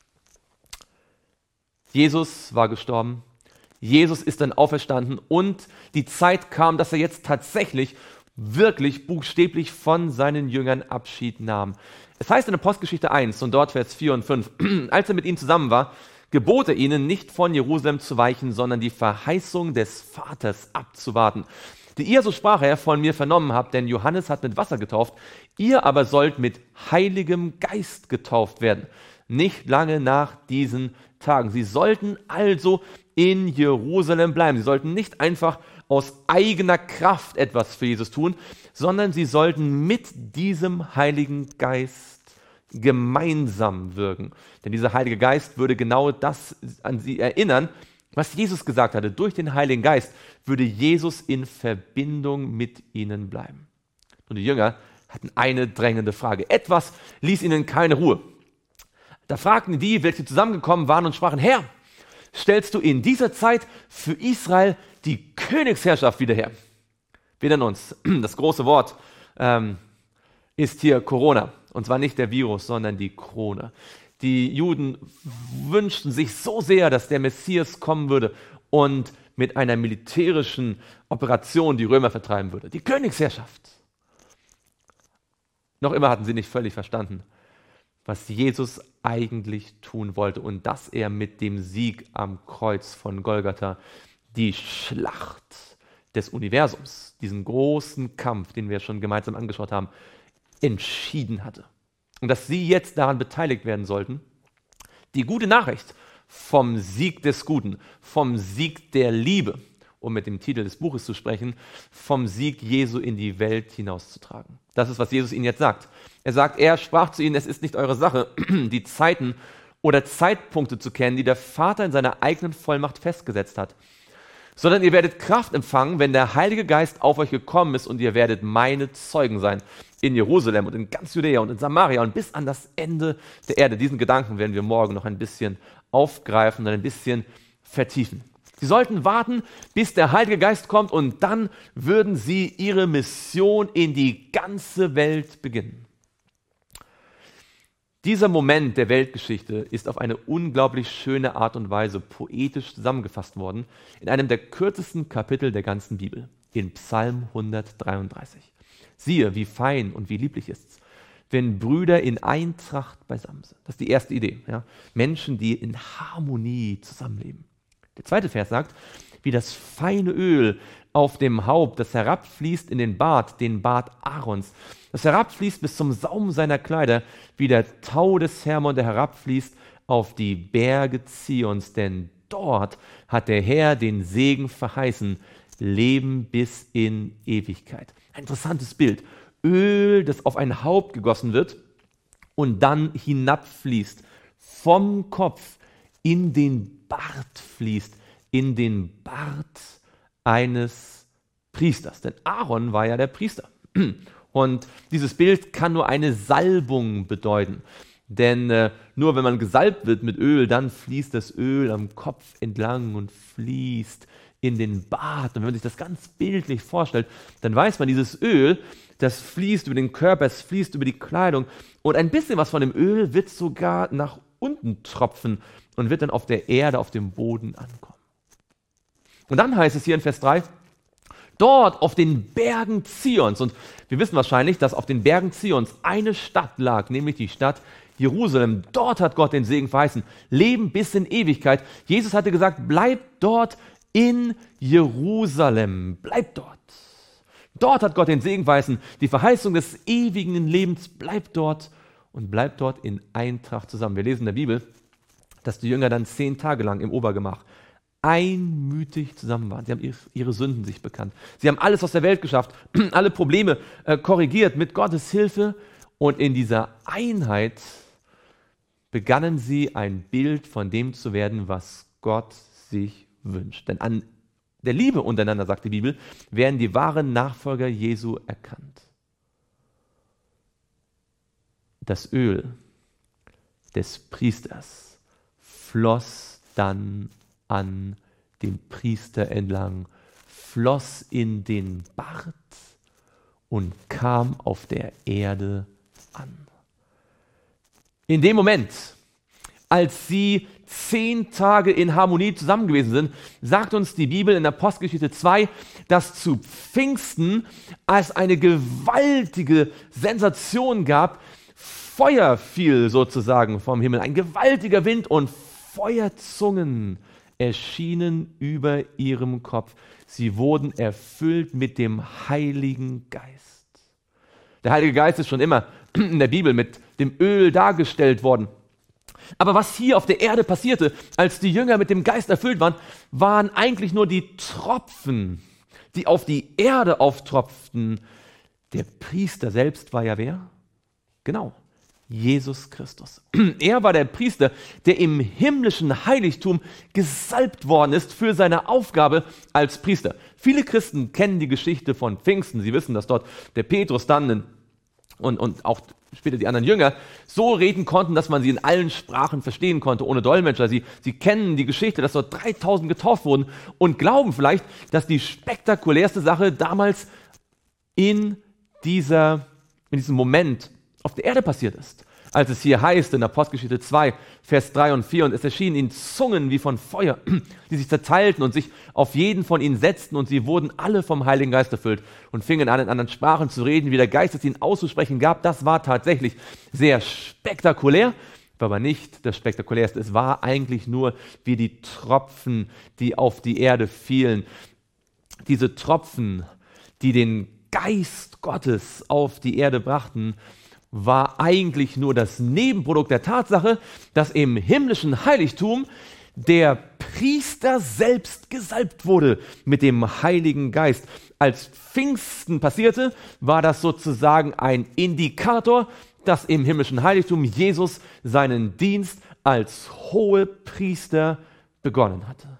Jesus war gestorben, Jesus ist dann auferstanden und die Zeit kam, dass er jetzt tatsächlich wirklich buchstäblich von seinen Jüngern Abschied nahm. Es heißt in Apostelgeschichte eins und dort Vers vier und fünf, als er mit ihnen zusammen war, gebot er ihnen, nicht von Jerusalem zu weichen, sondern die Verheißung des Vaters abzuwarten, die ihr, so sprach er, von mir vernommen habt, denn Johannes hat mit Wasser getauft, ihr aber sollt mit Heiligem Geist getauft werden, nicht lange nach diesen Tagen. Sie sollten also in Jerusalem bleiben. Sie sollten nicht einfach aus eigener Kraft etwas für Jesus tun, sondern sie sollten mit diesem Heiligen Geist gemeinsam wirken. Denn dieser Heilige Geist würde genau das an sie erinnern, was Jesus gesagt hatte. Durch den Heiligen Geist würde Jesus in Verbindung mit ihnen bleiben. Und die Jünger hatten eine drängende Frage. Etwas ließ ihnen keine Ruhe. Da fragten die, welche zusammengekommen waren und sprachen, Herr, stellst du in dieser Zeit für Israel die Königsherrschaft wieder her? Wir erinnern uns, das große Wort ähm, ist hier Corona. Und zwar nicht der Virus, sondern die Krone. Die Juden wünschten sich so sehr, dass der Messias kommen würde und mit einer militärischen Operation die Römer vertreiben würde. Die Königsherrschaft. Noch immer hatten sie nicht völlig verstanden, was Jesus eigentlich tun wollte und dass er mit dem Sieg am Kreuz von Golgatha die Schlacht des Universums, diesen großen Kampf, den wir schon gemeinsam angeschaut haben, entschieden hatte. Und dass sie jetzt daran beteiligt werden sollten, die gute Nachricht vom Sieg des Guten, vom Sieg der Liebe, um mit dem Titel des Buches zu sprechen, vom Sieg Jesu in die Welt hinauszutragen. Das ist, was Jesus ihnen jetzt sagt. Er sagt, er sprach zu ihnen, es ist nicht eure Sache, die Zeiten oder Zeitpunkte zu kennen, die der Vater in seiner eigenen Vollmacht festgesetzt hat, sondern ihr werdet Kraft empfangen, wenn der Heilige Geist auf euch gekommen ist, und ihr werdet meine Zeugen sein in Jerusalem und in ganz Judäa und in Samaria und bis an das Ende der Erde. Diesen Gedanken werden wir morgen noch ein bisschen aufgreifen und ein bisschen vertiefen. Sie sollten warten, bis der Heilige Geist kommt, und dann würden sie ihre Mission in die ganze Welt beginnen. Dieser Moment der Weltgeschichte ist auf eine unglaublich schöne Art und Weise poetisch zusammengefasst worden in einem der kürzesten Kapitel der ganzen Bibel, in Psalm hundertdreiunddreißig. Siehe, wie fein und wie lieblich ist's, wenn Brüder in Eintracht beisammen sind. Das ist die erste Idee. Ja? Menschen, die in Harmonie zusammenleben. Der zweite Vers sagt, wie das feine Öl auf dem Haupt, das herabfließt in den Bart, den Bart Aarons, das herabfließt bis zum Saum seiner Kleider, wie der Tau des Hermon, der herabfließt auf die Berge Zions, denn dort hat der Herr den Segen verheißen, Leben bis in Ewigkeit. Ein interessantes Bild. Öl, das auf ein Haupt gegossen wird und dann hinabfließt, vom Kopf in den Bart fließt, in den Bart eines Priesters. Denn Aaron war ja der Priester. Und dieses Bild kann nur eine Salbung bedeuten. Denn äh, nur wenn man gesalbt wird mit Öl, dann fließt das Öl am Kopf entlang und fließt in den Bart. Und wenn man sich das ganz bildlich vorstellt, dann weiß man, dieses Öl, das fließt über den Körper, es fließt über die Kleidung. Und ein bisschen was von dem Öl wird sogar nach unten tropfen und wird dann auf der Erde, auf dem Boden ankommen. Und dann heißt es hier in Vers drei, dort auf den Bergen Zions, und wir wissen wahrscheinlich, dass auf den Bergen Zions eine Stadt lag, nämlich die Stadt Jerusalem. Dort hat Gott den Segen verheißen. Leben bis in Ewigkeit. Jesus hatte gesagt, bleibt dort in Jerusalem. Bleibt dort. Dort hat Gott den Segen verheißen. Die Verheißung des ewigen Lebens bleibt dort und bleibt dort in Eintracht zusammen. Wir lesen in der Bibel, dass die Jünger dann zehn Tage lang im Obergemach einmütig zusammen waren. Sie haben ihre Sünden sich bekannt. Sie haben alles aus der Welt geschafft, alle Probleme äh, korrigiert mit Gottes Hilfe, und in dieser Einheit begannen sie ein Bild von dem zu werden, was Gott sich wünscht. Denn an der Liebe untereinander, sagt die Bibel, werden die wahren Nachfolger Jesu erkannt. Das Öl des Priesters floss dann an dem Priester entlang, floss in den Bart und kam auf der Erde an. In dem Moment, als sie zehn Tage in Harmonie zusammen gewesen sind, sagt uns die Bibel in Apostelgeschichte zwei, dass zu Pfingsten es eine gewaltige Sensation gab. Feuer fiel sozusagen vom Himmel, ein gewaltiger Wind, und Feuerzungen erschienen über ihrem Kopf. Sie wurden erfüllt mit dem Heiligen Geist. Der Heilige Geist ist schon immer in der Bibel mit dem Öl dargestellt worden. Aber was hier auf der Erde passierte, als die Jünger mit dem Geist erfüllt waren, waren eigentlich nur die Tropfen, die auf die Erde auftropften. Der Priester selbst war ja wer? Genau, Jesus Christus. Er war der Priester, der im himmlischen Heiligtum gesalbt worden ist für seine Aufgabe als Priester. Viele Christen kennen die Geschichte von Pfingsten. Sie wissen, dass dort der Petrus dann in, und, und auch später die anderen Jünger so reden konnten, dass man sie in allen Sprachen verstehen konnte, ohne Dolmetscher. Sie, sie kennen die Geschichte, dass dort dreitausend getauft wurden und glauben vielleicht, dass die spektakulärste Sache damals in, dieser, in diesem Moment auf der Erde passiert ist. Als es hier heißt in Apostelgeschichte zwei, Vers drei und vier, und es erschienen ihnen Zungen wie von Feuer, die sich zerteilten und sich auf jeden von ihnen setzten, und sie wurden alle vom Heiligen Geist erfüllt und fingen an, in anderen Sprachen zu reden, wie der Geist es ihnen auszusprechen gab. Das war tatsächlich sehr spektakulär, war aber nicht das Spektakulärste. Es war eigentlich nur wie die Tropfen, die auf die Erde fielen. Diese Tropfen, die den Geist Gottes auf die Erde brachten, war eigentlich nur das Nebenprodukt der Tatsache, dass im himmlischen Heiligtum der Priester selbst gesalbt wurde mit dem Heiligen Geist. Als Pfingsten passierte, war das sozusagen ein Indikator, dass im himmlischen Heiligtum Jesus seinen Dienst als Hohepriester begonnen hatte.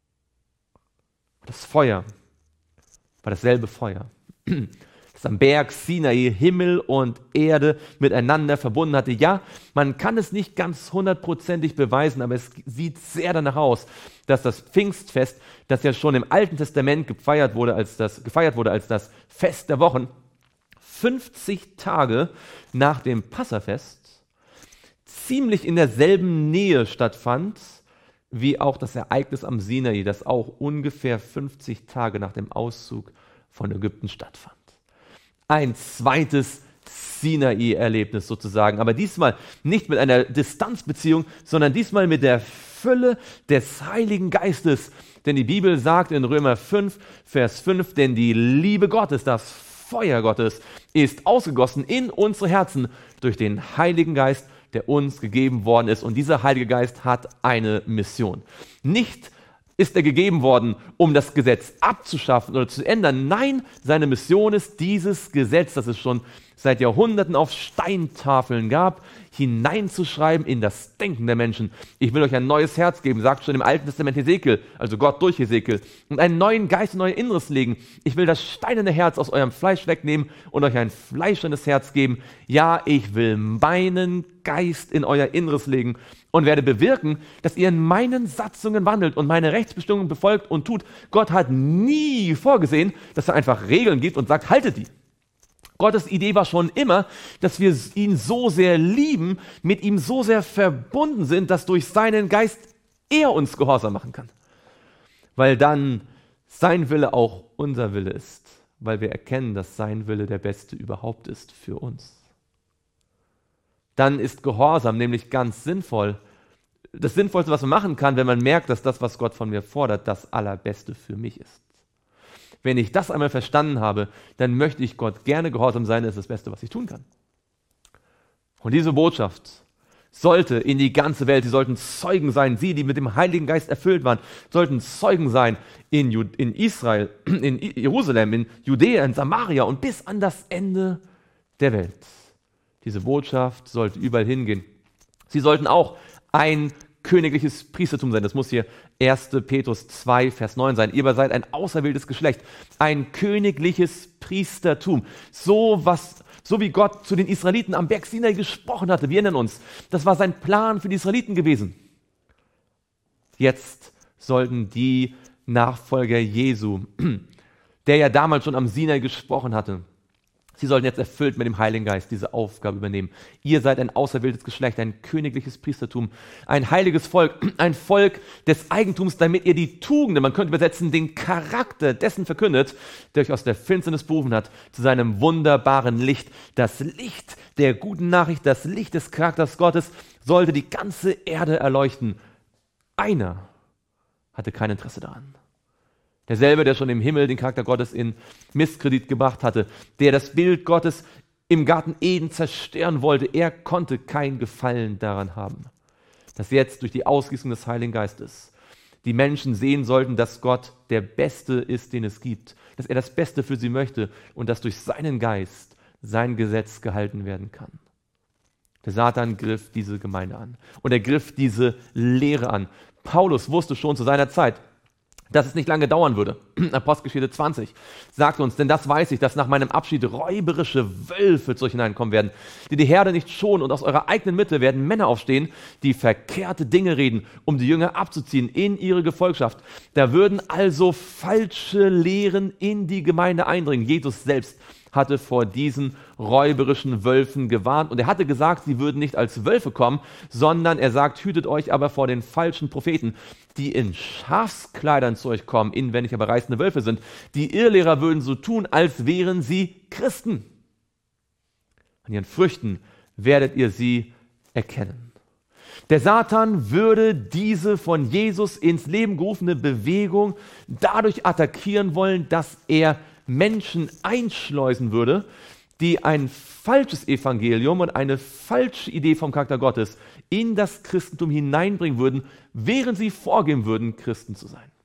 Das Feuer war dasselbe Feuer, das am Berg Sinai Himmel und Erde miteinander verbunden hatte. Ja, man kann es nicht ganz hundertprozentig beweisen, aber es sieht sehr danach aus, dass das Pfingstfest, das ja schon im Alten Testament gefeiert wurde als das, gefeiert wurde als das Fest der Wochen, fünfzig Tage nach dem Passafest ziemlich in derselben Nähe stattfand, wie auch das Ereignis am Sinai, das auch ungefähr fünfzig Tage nach dem Auszug von Ägypten stattfand. Ein zweites Sinai-Erlebnis sozusagen, aber diesmal nicht mit einer Distanzbeziehung, sondern diesmal mit der Fülle des Heiligen Geistes. Denn die Bibel sagt in Römer fünf, Vers fünf, denn die Liebe Gottes, das Feuer Gottes, ist ausgegossen in unsere Herzen durch den Heiligen Geist, der uns gegeben worden ist. Und dieser Heilige Geist hat eine Mission. Nicht ist er gegeben worden, um das Gesetz abzuschaffen oder zu ändern. Nein, seine Mission ist, dieses Gesetz, das es schon seit Jahrhunderten auf Steintafeln gab, hineinzuschreiben in das Denken der Menschen. Ich will euch ein neues Herz geben, sagt schon im Alten Testament Hesekiel, also Gott durch Hesekiel, und einen neuen Geist in euer Inneres legen. Ich will das steinerne Herz aus eurem Fleisch wegnehmen und euch ein fleischendes Herz geben. Ja, ich will meinen Geist in euer Inneres legen und werde bewirken, dass ihr in meinen Satzungen wandelt und meine Rechtsbestimmungen befolgt und tut. Gott hat nie vorgesehen, dass er einfach Regeln gibt und sagt, haltet die. Gottes Idee war schon immer, dass wir ihn so sehr lieben, mit ihm so sehr verbunden sind, dass durch seinen Geist er uns gehorsam machen kann. Weil dann sein Wille auch unser Wille ist, weil wir erkennen, dass sein Wille der beste überhaupt ist für uns. Dann ist Gehorsam nämlich ganz sinnvoll. Das Sinnvollste, was man machen kann, wenn man merkt, dass das, was Gott von mir fordert, das Allerbeste für mich ist. Wenn ich das einmal verstanden habe, dann möchte ich Gott gerne gehorsam sein, das ist das Beste, was ich tun kann. Und diese Botschaft sollte in die ganze Welt, sie sollten Zeugen sein, sie, die mit dem Heiligen Geist erfüllt waren, sollten Zeugen sein in, Ju- in Israel, in Jerusalem, in Judäa, in Samaria und bis an das Ende der Welt. Diese Botschaft sollte überall hingehen. Sie sollten auch ein königliches Priestertum sein. Das muss hier erster Petrus zwei, Vers neun sein. Ihr seid ein auserwähltes Geschlecht, ein königliches Priestertum. So, was, so wie Gott zu den Israeliten am Berg Sinai gesprochen hatte. Wir erinnern uns, das war sein Plan für die Israeliten gewesen. Jetzt sollten die Nachfolger Jesu, der ja damals schon am Sinai gesprochen hatte, sie sollten jetzt erfüllt mit dem Heiligen Geist diese Aufgabe übernehmen. Ihr seid ein auserwähltes Geschlecht, ein königliches Priestertum, ein heiliges Volk, ein Volk des Eigentums, damit ihr die Tugenden, man könnte übersetzen, den Charakter dessen verkündet, der euch aus der Finsternis berufen hat, zu seinem wunderbaren Licht. Das Licht der guten Nachricht, das Licht des Charakters Gottes sollte die ganze Erde erleuchten. Einer hatte kein Interesse daran. Derselbe, der schon im Himmel den Charakter Gottes in Misskredit gebracht hatte, der das Bild Gottes im Garten Eden zerstören wollte, er konnte kein Gefallen daran haben. Dass jetzt durch die Ausgießung des Heiligen Geistes die Menschen sehen sollten, dass Gott der Beste ist, den es gibt, dass er das Beste für sie möchte und dass durch seinen Geist sein Gesetz gehalten werden kann. Der Satan griff diese Gemeinde an und er griff diese Lehre an. Paulus wusste schon zu seiner Zeit, dass es nicht lange dauern würde. Apostelgeschichte zwanzig sagt uns, denn das weiß ich, dass nach meinem Abschied räuberische Wölfe zu euch hineinkommen werden, die die Herde nicht schonen, und aus eurer eigenen Mitte werden Männer aufstehen, die verkehrte Dinge reden, um die Jünger abzuziehen in ihre Gefolgschaft. Da würden also falsche Lehren in die Gemeinde eindringen. Jesus selbst hatte vor diesen räuberischen Wölfen gewarnt und er hatte gesagt, sie würden nicht als Wölfe kommen, sondern er sagt, hütet euch aber vor den falschen Propheten, die in Schafskleidern zu euch kommen, inwendig aber reißende Wölfe sind. Die Irrlehrer würden so tun, als wären sie Christen. An ihren Früchten werdet ihr sie erkennen. Der Satan würde diese von Jesus ins Leben gerufene Bewegung dadurch attackieren wollen, dass er Menschen einschleusen würde, die ein falsches Evangelium und eine falsche Idee vom Charakter Gottes in das Christentum hineinbringen würden, während sie vorgeben würden, Christen zu sein.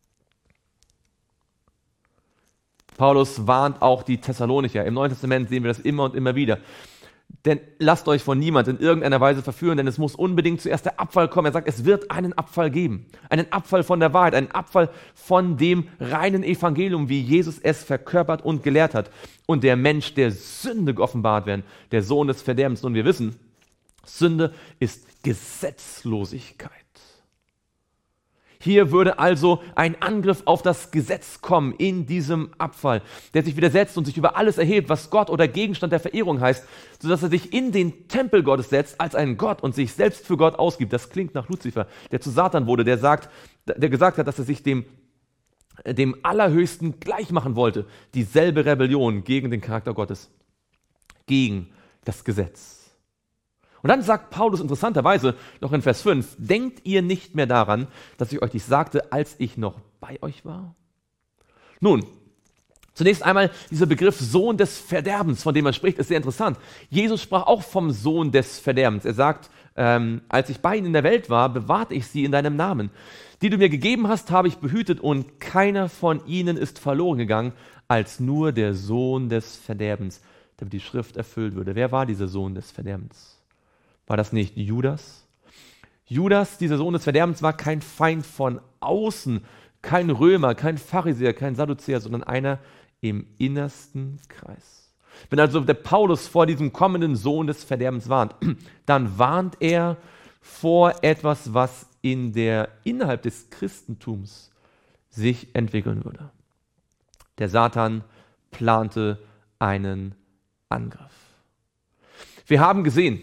Paulus warnt auch die Thessalonicher. Im Neuen Testament sehen wir das immer und immer wieder. Denn lasst euch von niemand in irgendeiner Weise verführen, denn es muss unbedingt zuerst der Abfall kommen. Er sagt, es wird einen Abfall geben. Einen Abfall von der Wahrheit, einen Abfall von dem reinen Evangelium, wie Jesus es verkörpert und gelehrt hat. Und der Mensch der Sünde geoffenbart werden, der Sohn des Verderbens. Und wir wissen, Sünde ist Gesetzlosigkeit. Hier würde also ein Angriff auf das Gesetz kommen in diesem Abfall, der sich widersetzt und sich über alles erhebt, was Gott oder Gegenstand der Verehrung heißt, sodass er sich in den Tempel Gottes setzt als ein Gott und sich selbst für Gott ausgibt. Das klingt nach Luzifer, der zu Satan wurde, der sagt, der gesagt hat, dass er sich dem, dem Allerhöchsten gleich machen wollte. Dieselbe Rebellion gegen den Charakter Gottes, gegen das Gesetz. Und dann sagt Paulus interessanterweise noch in Vers fünf, denkt ihr nicht mehr daran, dass ich euch dies sagte, als ich noch bei euch war? Nun, zunächst einmal dieser Begriff Sohn des Verderbens, von dem er spricht, ist sehr interessant. Jesus sprach auch vom Sohn des Verderbens. Er sagt, ähm, als ich bei ihnen in der Welt war, bewahrte ich sie in deinem Namen. Die du mir gegeben hast, habe ich behütet und keiner von ihnen ist verloren gegangen, als nur der Sohn des Verderbens, damit die Schrift erfüllt würde. Wer war dieser Sohn des Verderbens? War das nicht Judas? Judas, dieser Sohn des Verderbens, war kein Feind von außen, kein Römer, kein Pharisäer, kein Sadduzäer, sondern einer im innersten Kreis. Wenn also der Paulus vor diesem kommenden Sohn des Verderbens warnt, dann warnt er vor etwas, was in der, innerhalb des Christentums sich entwickeln würde. Der Satan plante einen Angriff. Wir haben gesehen,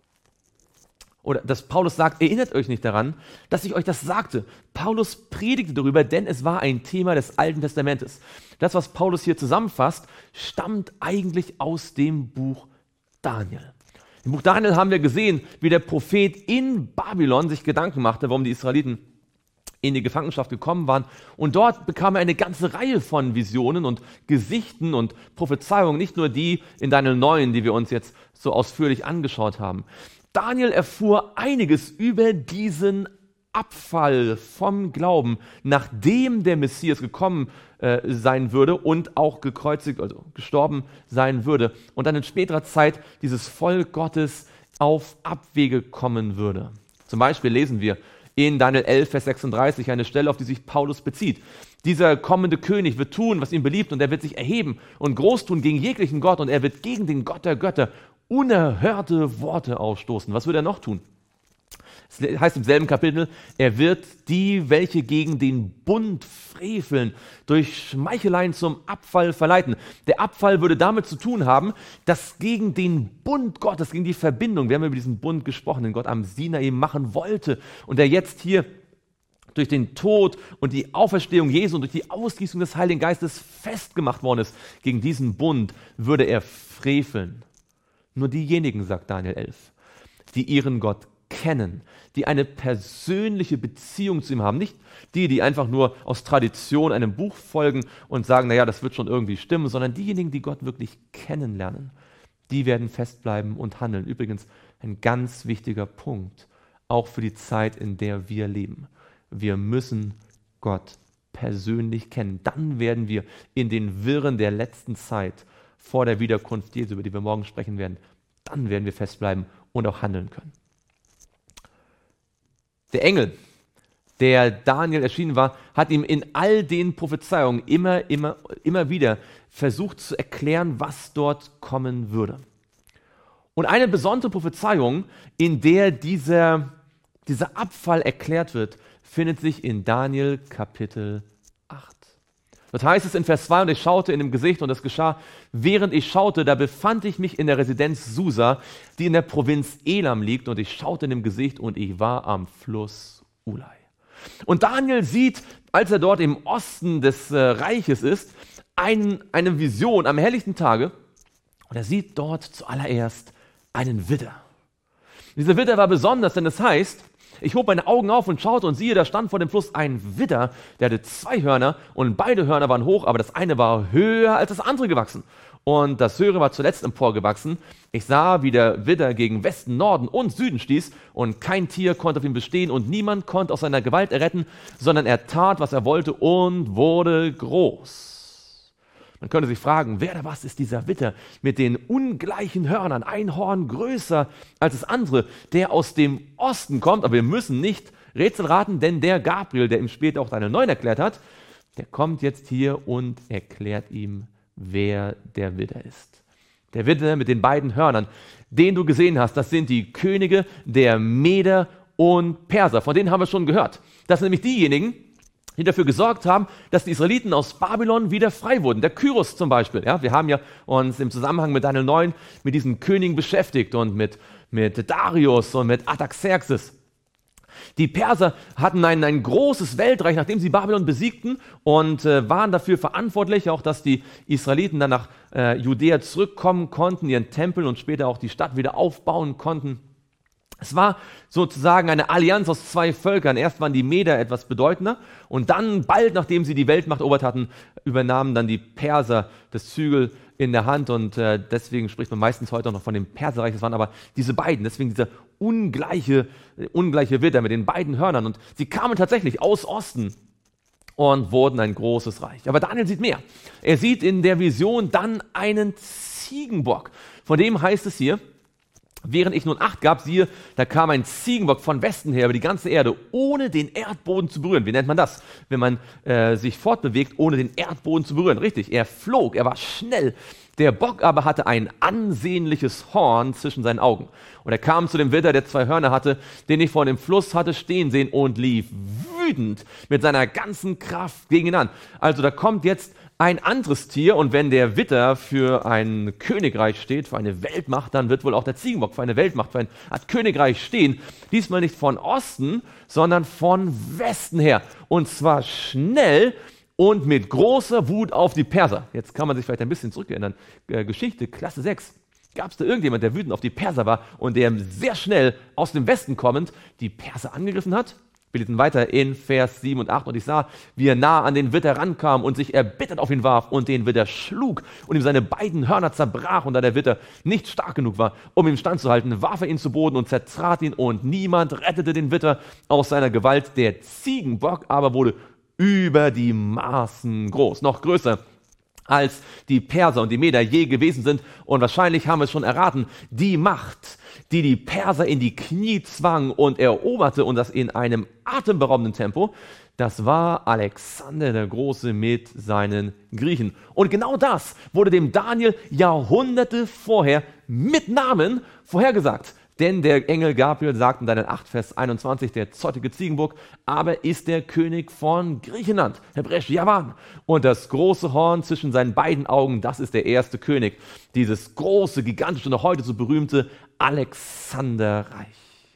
oder dass Paulus sagt, erinnert euch nicht daran, dass ich euch das sagte. Paulus predigte darüber, denn es war ein Thema des Alten Testamentes. Das, was Paulus hier zusammenfasst, stammt eigentlich aus dem Buch Daniel. Im Buch Daniel haben wir gesehen, wie der Prophet in Babylon sich Gedanken machte, warum die Israeliten in die Gefangenschaft gekommen waren. Und dort bekam er eine ganze Reihe von Visionen und Gesichten und Prophezeiungen, nicht nur die in Daniel neun, die wir uns jetzt so ausführlich angeschaut haben. Daniel erfuhr einiges über diesen Abfall vom Glauben, nachdem der Messias gekommen äh, sein würde und auch gekreuzigt, also gestorben sein würde und dann in späterer Zeit dieses Volk Gottes auf Abwege kommen würde. Zum Beispiel lesen wir in Daniel elf, Vers sechsunddreißig eine Stelle, auf die sich Paulus bezieht. Dieser kommende König wird tun, was ihm beliebt, und er wird sich erheben und groß tun gegen jeglichen Gott, und er wird gegen den Gott der Götter unerhörte Worte ausstoßen. Was wird er noch tun? Es heißt im selben Kapitel, er wird die, welche gegen den Bund freveln, durch Schmeicheleien zum Abfall verleiten. Der Abfall würde damit zu tun haben, dass gegen den Bund Gottes, gegen die Verbindung, wir haben über diesen Bund gesprochen, den Gott am Sinai machen wollte und der jetzt hier durch den Tod und die Auferstehung Jesu und durch die Ausgießung des Heiligen Geistes festgemacht worden ist, gegen diesen Bund würde er freveln. Nur diejenigen, sagt Daniel elf, die ihren Gott kennen, die eine persönliche Beziehung zu ihm haben, nicht die, die einfach nur aus Tradition einem Buch folgen und sagen, naja, das wird schon irgendwie stimmen, sondern diejenigen, die Gott wirklich kennenlernen, die werden festbleiben und handeln. Übrigens ein ganz wichtiger Punkt, auch für die Zeit, in der wir leben. Wir müssen Gott persönlich kennen. Dann werden wir in den Wirren der letzten Zeit vor der Wiederkunft Jesu, über die wir morgen sprechen werden, dann werden wir festbleiben und auch handeln können. Der Engel, der Daniel erschienen war, hat ihm in all den Prophezeiungen immer, immer, immer wieder versucht zu erklären, was dort kommen würde. Und eine besondere Prophezeiung, in der dieser, dieser Abfall erklärt wird, findet sich in Daniel Kapitel acht. Dort heißt es in Vers zwei, und ich schaute in dem Gesicht, und es geschah, während ich schaute, da befand ich mich in der Residenz Susa, die in der Provinz Elam liegt, und ich schaute in dem Gesicht, und ich war am Fluss Ulai. Und Daniel sieht, als er dort im Osten des äh, Reiches ist, ein, eine Vision am helllichten Tage, und er sieht dort zuallererst einen Widder. Dieser Widder war besonders, denn es heißt, ich hob meine Augen auf und schaute, und siehe, da stand vor dem Fluss ein Widder, der hatte zwei Hörner, und beide Hörner waren hoch, aber das eine war höher als das andere gewachsen. Und das höhere war zuletzt emporgewachsen. Ich sah, wie der Widder gegen Westen, Norden und Süden stieß, und kein Tier konnte auf ihm bestehen, und niemand konnte aus seiner Gewalt erretten, sondern er tat, was er wollte, und wurde groß. Man könnte sich fragen, wer oder was ist dieser Widder mit den ungleichen Hörnern, ein Horn größer als das andere, der aus dem Osten kommt, aber wir müssen nicht Rätsel raten, denn der Gabriel, der ihm später auch Daniel neun erklärt hat, der kommt jetzt hier und erklärt ihm, wer der Widder ist. Der Widder mit den beiden Hörnern, den du gesehen hast, das sind die Könige der Meder und Perser. Von denen haben wir schon gehört. Das sind nämlich diejenigen, die dafür gesorgt haben, dass die Israeliten aus Babylon wieder frei wurden. Der Kyros zum Beispiel. Ja, wir haben ja uns im Zusammenhang mit Daniel neun mit diesen Königen beschäftigt und mit, mit Darius und mit Artaxerxes. Die Perser hatten ein, ein großes Weltreich, nachdem sie Babylon besiegten und äh, waren dafür verantwortlich, auch dass die Israeliten dann nach äh, Judäa zurückkommen konnten, ihren Tempel und später auch die Stadt wieder aufbauen konnten. Es war sozusagen eine Allianz aus zwei Völkern. Erst waren die Meder etwas bedeutender und dann, bald nachdem sie die Weltmacht erobert hatten, übernahmen dann die Perser das Zügel in der Hand und äh, deswegen spricht man meistens heute auch noch von dem Perserreich. Das waren aber diese beiden, deswegen dieser ungleiche, ungleiche Widder mit den beiden Hörnern und sie kamen tatsächlich aus Osten und wurden ein großes Reich. Aber Daniel sieht mehr. Er sieht in der Vision dann einen Ziegenbock. Von dem heißt es hier: Während ich nun Acht gab, siehe, da kam ein Ziegenbock von Westen her über die ganze Erde, ohne den Erdboden zu berühren. Wie nennt man das, wenn man äh, sich fortbewegt, ohne den Erdboden zu berühren? Richtig, er flog, er war schnell. Der Bock aber hatte ein ansehnliches Horn zwischen seinen Augen. Und er kam zu dem Widder, der zwei Hörner hatte, den ich vor dem Fluss hatte stehen sehen, und lief wütend mit seiner ganzen Kraft gegen ihn an. Also da kommt jetzt ein anderes Tier, und wenn der Widder für ein Königreich steht, für eine Weltmacht, dann wird wohl auch der Ziegenbock für eine Weltmacht, für ein Art Königreich stehen. Diesmal nicht von Osten, sondern von Westen her. Und zwar schnell und mit großer Wut auf die Perser. Jetzt kann man sich vielleicht ein bisschen zurückerinnern. Äh, Geschichte, Klasse sechs. Gab es da irgendjemand, der wütend auf die Perser war und der sehr schnell aus dem Westen kommend die Perser angegriffen hat? Wir lesen weiter in Vers sieben und acht. Und ich sah, wie er nah an den Widder rankam und sich erbittert auf ihn warf und den Widder schlug und ihm seine beiden Hörner zerbrach. Und da der Widder nicht stark genug war, um ihm standzuhalten, warf er ihn zu Boden und zertrat ihn. Und niemand rettete den Widder aus seiner Gewalt. Der Ziegenbock aber wurde über die Maßen groß, noch größer als die Perser und die Meder je gewesen sind. Und wahrscheinlich haben wir es schon erraten, die Macht, die die Perser in die Knie zwang und eroberte, und das in einem atemberaubenden Tempo, das war Alexander der Große mit seinen Griechen. Und genau das wurde dem Daniel Jahrhunderte vorher mit Namen vorhergesagt. Denn der Engel Gabriel sagt in Daniel acht, Vers einundzwanzig, der zottige Ziegenbock aber ist der König von Griechenland, hebräisch Javan. Und das große Horn zwischen seinen beiden Augen, das ist der erste König, dieses große, gigantische, noch heute so berühmte Alexanderreich.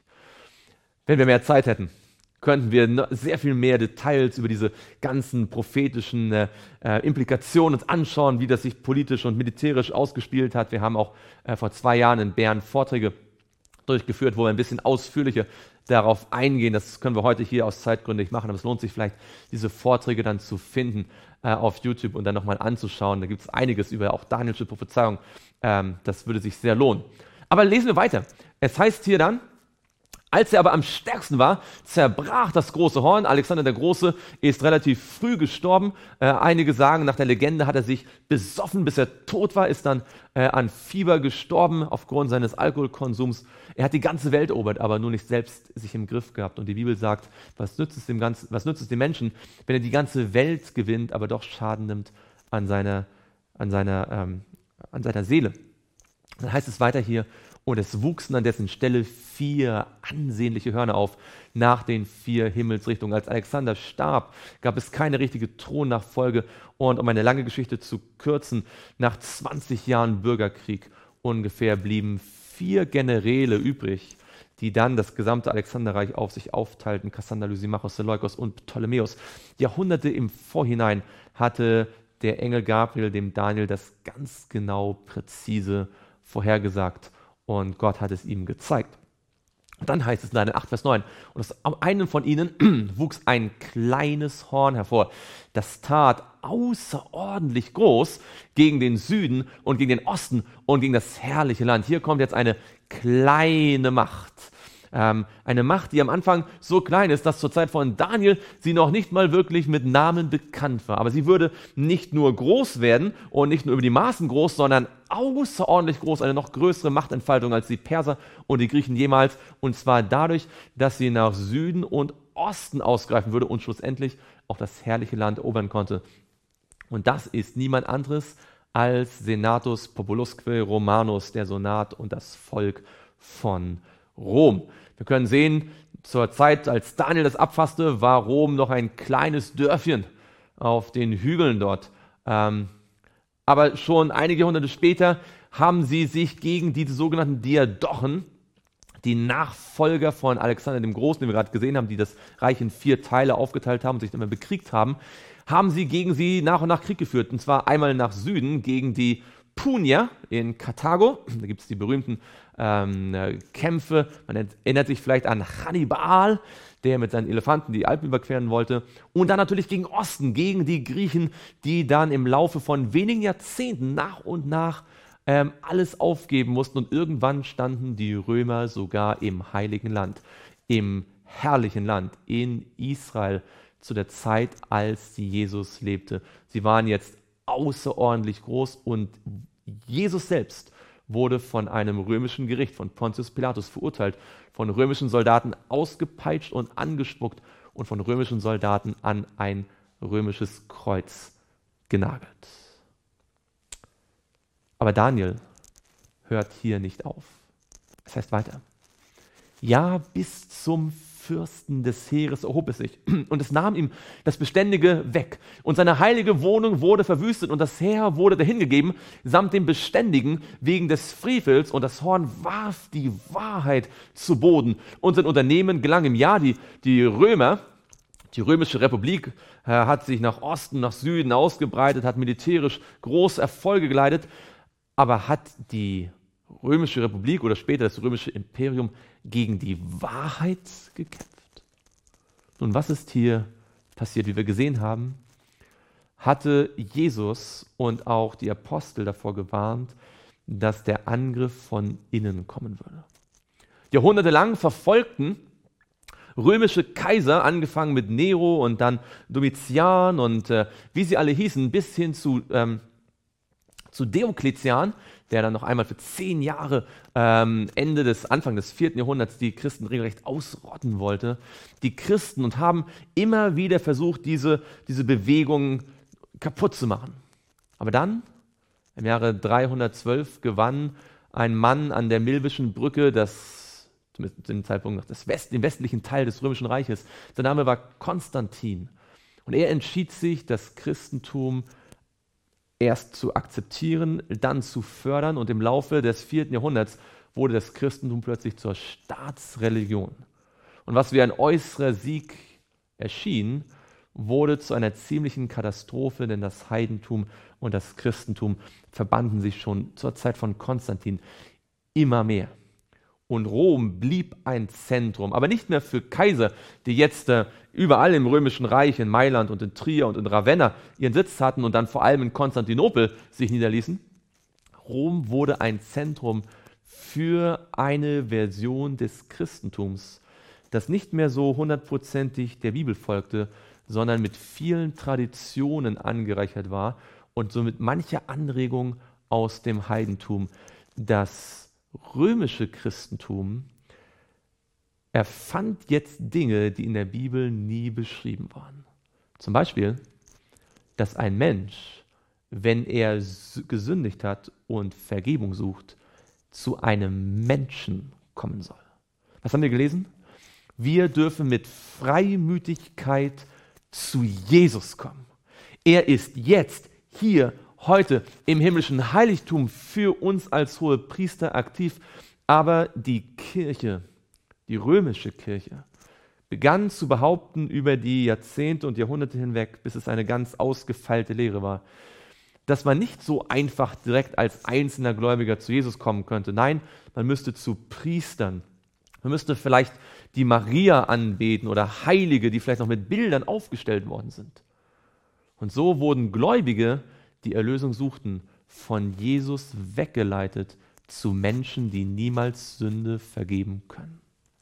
Wenn wir mehr Zeit hätten, könnten wir sehr viel mehr Details über diese ganzen prophetischen äh, Implikationen uns anschauen, wie das sich politisch und militärisch ausgespielt hat. Wir haben auch äh, vor zwei Jahren in Bern Vorträge durchgeführt, wo wir ein bisschen ausführlicher darauf eingehen. Das können wir heute hier aus Zeitgründen nicht machen, aber es lohnt sich vielleicht, diese Vorträge dann zu finden äh, auf YouTube und dann nochmal anzuschauen. Da gibt es einiges über auch Danielsche Prophezeiung. Ähm, das würde sich sehr lohnen. Aber lesen wir weiter. Es heißt hier dann: Als er aber am stärksten war, zerbrach das große Horn. Alexander der Große ist relativ früh gestorben. Äh, einige sagen, nach der Legende hat er sich besoffen, bis er tot war, ist dann äh, an Fieber gestorben aufgrund seines Alkoholkonsums. Er hat die ganze Welt erobert, aber nur nicht selbst sich im Griff gehabt. Und die Bibel sagt, was nützt es dem, ganzen, was nützt es dem Menschen, wenn er die ganze Welt gewinnt, aber doch Schaden nimmt an seiner, an seiner, ähm, an seiner Seele. Dann heißt es weiter hier: Und es wuchsen an dessen Stelle vier ansehnliche Hörner auf, nach den vier Himmelsrichtungen. Als Alexander starb, gab es keine richtige Thronnachfolge. Und um eine lange Geschichte zu kürzen, nach zwanzig Jahren Bürgerkrieg ungefähr blieben vier Generäle übrig, die dann das gesamte Alexanderreich auf sich aufteilten: Kassander, Lysimachos, Seleukos und Ptolemäus. Jahrhunderte im Vorhinein hatte der Engel Gabriel dem Daniel das ganz genau, präzise vorhergesagt. Und Gott hat es ihm gezeigt. Und dann heißt es in Daniel acht, Vers neun: Und aus einem von ihnen wuchs ein kleines Horn hervor. Das tat außerordentlich groß gegen den Süden und gegen den Osten und gegen das herrliche Land. Hier kommt jetzt eine kleine Macht. Ähm, eine Macht, die am Anfang so klein ist, dass zur Zeit von Daniel sie noch nicht mal wirklich mit Namen bekannt war. Aber sie würde nicht nur groß werden und nicht nur über die Maßen groß, sondern außerordentlich groß, eine noch größere Machtentfaltung als die Perser und die Griechen jemals. Und zwar dadurch, dass sie nach Süden und Osten ausgreifen würde und schlussendlich auch das herrliche Land erobern konnte. Und das ist niemand anderes als Senatus Populusque Romanus, der Senat und das Volk von Rom. Wir können sehen, Zur Zeit, als Daniel das abfasste, war Rom noch ein kleines Dörfchen auf den Hügeln dort. Ähm, aber schon einige Jahrhunderte später haben sie sich gegen diese sogenannten Diadochen, die Nachfolger von Alexander dem Großen, den wir gerade gesehen haben, die das Reich in vier Teile aufgeteilt haben und sich dann immer bekriegt haben, haben sie gegen sie nach und nach Krieg geführt. Und zwar einmal nach Süden gegen die Punier in Karthago. Da gibt es die berühmten ähm, Kämpfe. Man erinnert sich vielleicht an Hannibal, der mit seinen Elefanten die Alpen überqueren wollte. Und dann natürlich gegen Osten, gegen die Griechen, die dann im Laufe von wenigen Jahrzehnten nach und nach ähm, alles aufgeben mussten. Und irgendwann standen die Römer sogar im Heiligen Land, im herrlichen Land, in Israel, zu der Zeit, als Jesus lebte. Sie waren jetzt außerordentlich groß und Jesus selbst wurde von einem römischen Gericht, von Pontius Pilatus verurteilt, von römischen Soldaten ausgepeitscht und angespuckt und von römischen Soldaten an ein römisches Kreuz genagelt. Aber Daniel hört hier nicht auf. Es heißt weiter. Ja, bis zum Fürsten des Heeres erhob es sich und es nahm ihm das Beständige weg und seine heilige Wohnung wurde verwüstet und das Heer wurde dahingegeben samt dem Beständigen wegen des Frevels und das Horn warf die Wahrheit zu Boden und sein Unternehmen gelang ihm. Ja, die, die Römer, die römische Republik äh, hat sich nach Osten, nach Süden ausgebreitet, hat militärisch große Erfolge geleitet, aber hat die römische Republik oder später das römische Imperium gegen die Wahrheit gekämpft? Nun, was ist hier passiert? Wie wir gesehen haben, hatte Jesus und auch die Apostel davor gewarnt, dass der Angriff von innen kommen würde. Jahrhundertelang verfolgten römische Kaiser, angefangen mit Nero und dann Domitian und äh, wie sie alle hießen, bis hin zu ähm, zu Diokletian, der dann noch einmal für zehn Jahre ähm, Ende des, Anfang des vierten Jahrhunderts die Christen regelrecht ausrotten wollte, die Christen und haben immer wieder versucht, diese, diese Bewegung kaputt zu machen. Aber dann, im Jahre dreihundertzwölf, gewann ein Mann an der Milvischen Brücke, das, zumindest zu dem Zeitpunkt noch das West, den westlichen Teil des Römischen Reiches. Sein Name war Konstantin. Und er entschied sich, das Christentum erst zu akzeptieren, dann zu fördern und im Laufe des vierten Jahrhunderts wurde das Christentum plötzlich zur Staatsreligion. Und was wie ein äußerer Sieg erschien, wurde zu einer ziemlichen Katastrophe, denn das Heidentum und das Christentum verbanden sich schon zur Zeit von Konstantin immer mehr. Und Rom blieb ein Zentrum, aber nicht mehr für Kaiser, die jetzt äh, überall im Römischen Reich, in Mailand und in Trier und in Ravenna ihren Sitz hatten und dann vor allem in Konstantinopel sich niederließen. Rom wurde ein Zentrum für eine Version des Christentums, das nicht mehr so hundertprozentig der Bibel folgte, sondern mit vielen Traditionen angereichert war und somit manche Anregung aus dem Heidentum. Das römische Christentum erfand jetzt Dinge, die in der Bibel nie beschrieben waren. Zum Beispiel, dass ein Mensch, wenn er gesündigt hat und Vergebung sucht, zu einem Menschen kommen soll. Was haben wir gelesen? Wir dürfen mit Freimütigkeit zu Jesus kommen. Er ist jetzt hier heute im himmlischen Heiligtum für uns als hohe Priester aktiv, aber die Kirche, die römische Kirche, begann zu behaupten über die Jahrzehnte und Jahrhunderte hinweg, bis es eine ganz ausgefeilte Lehre war, dass man nicht so einfach direkt als einzelner Gläubiger zu Jesus kommen könnte. Nein, man müsste zu Priestern. Man müsste vielleicht die Maria anbeten oder Heilige, die vielleicht noch mit Bildern aufgestellt worden sind. Und so wurden Gläubige, die Erlösung suchten, von Jesus weggeleitet zu Menschen, die niemals Sünde vergeben können.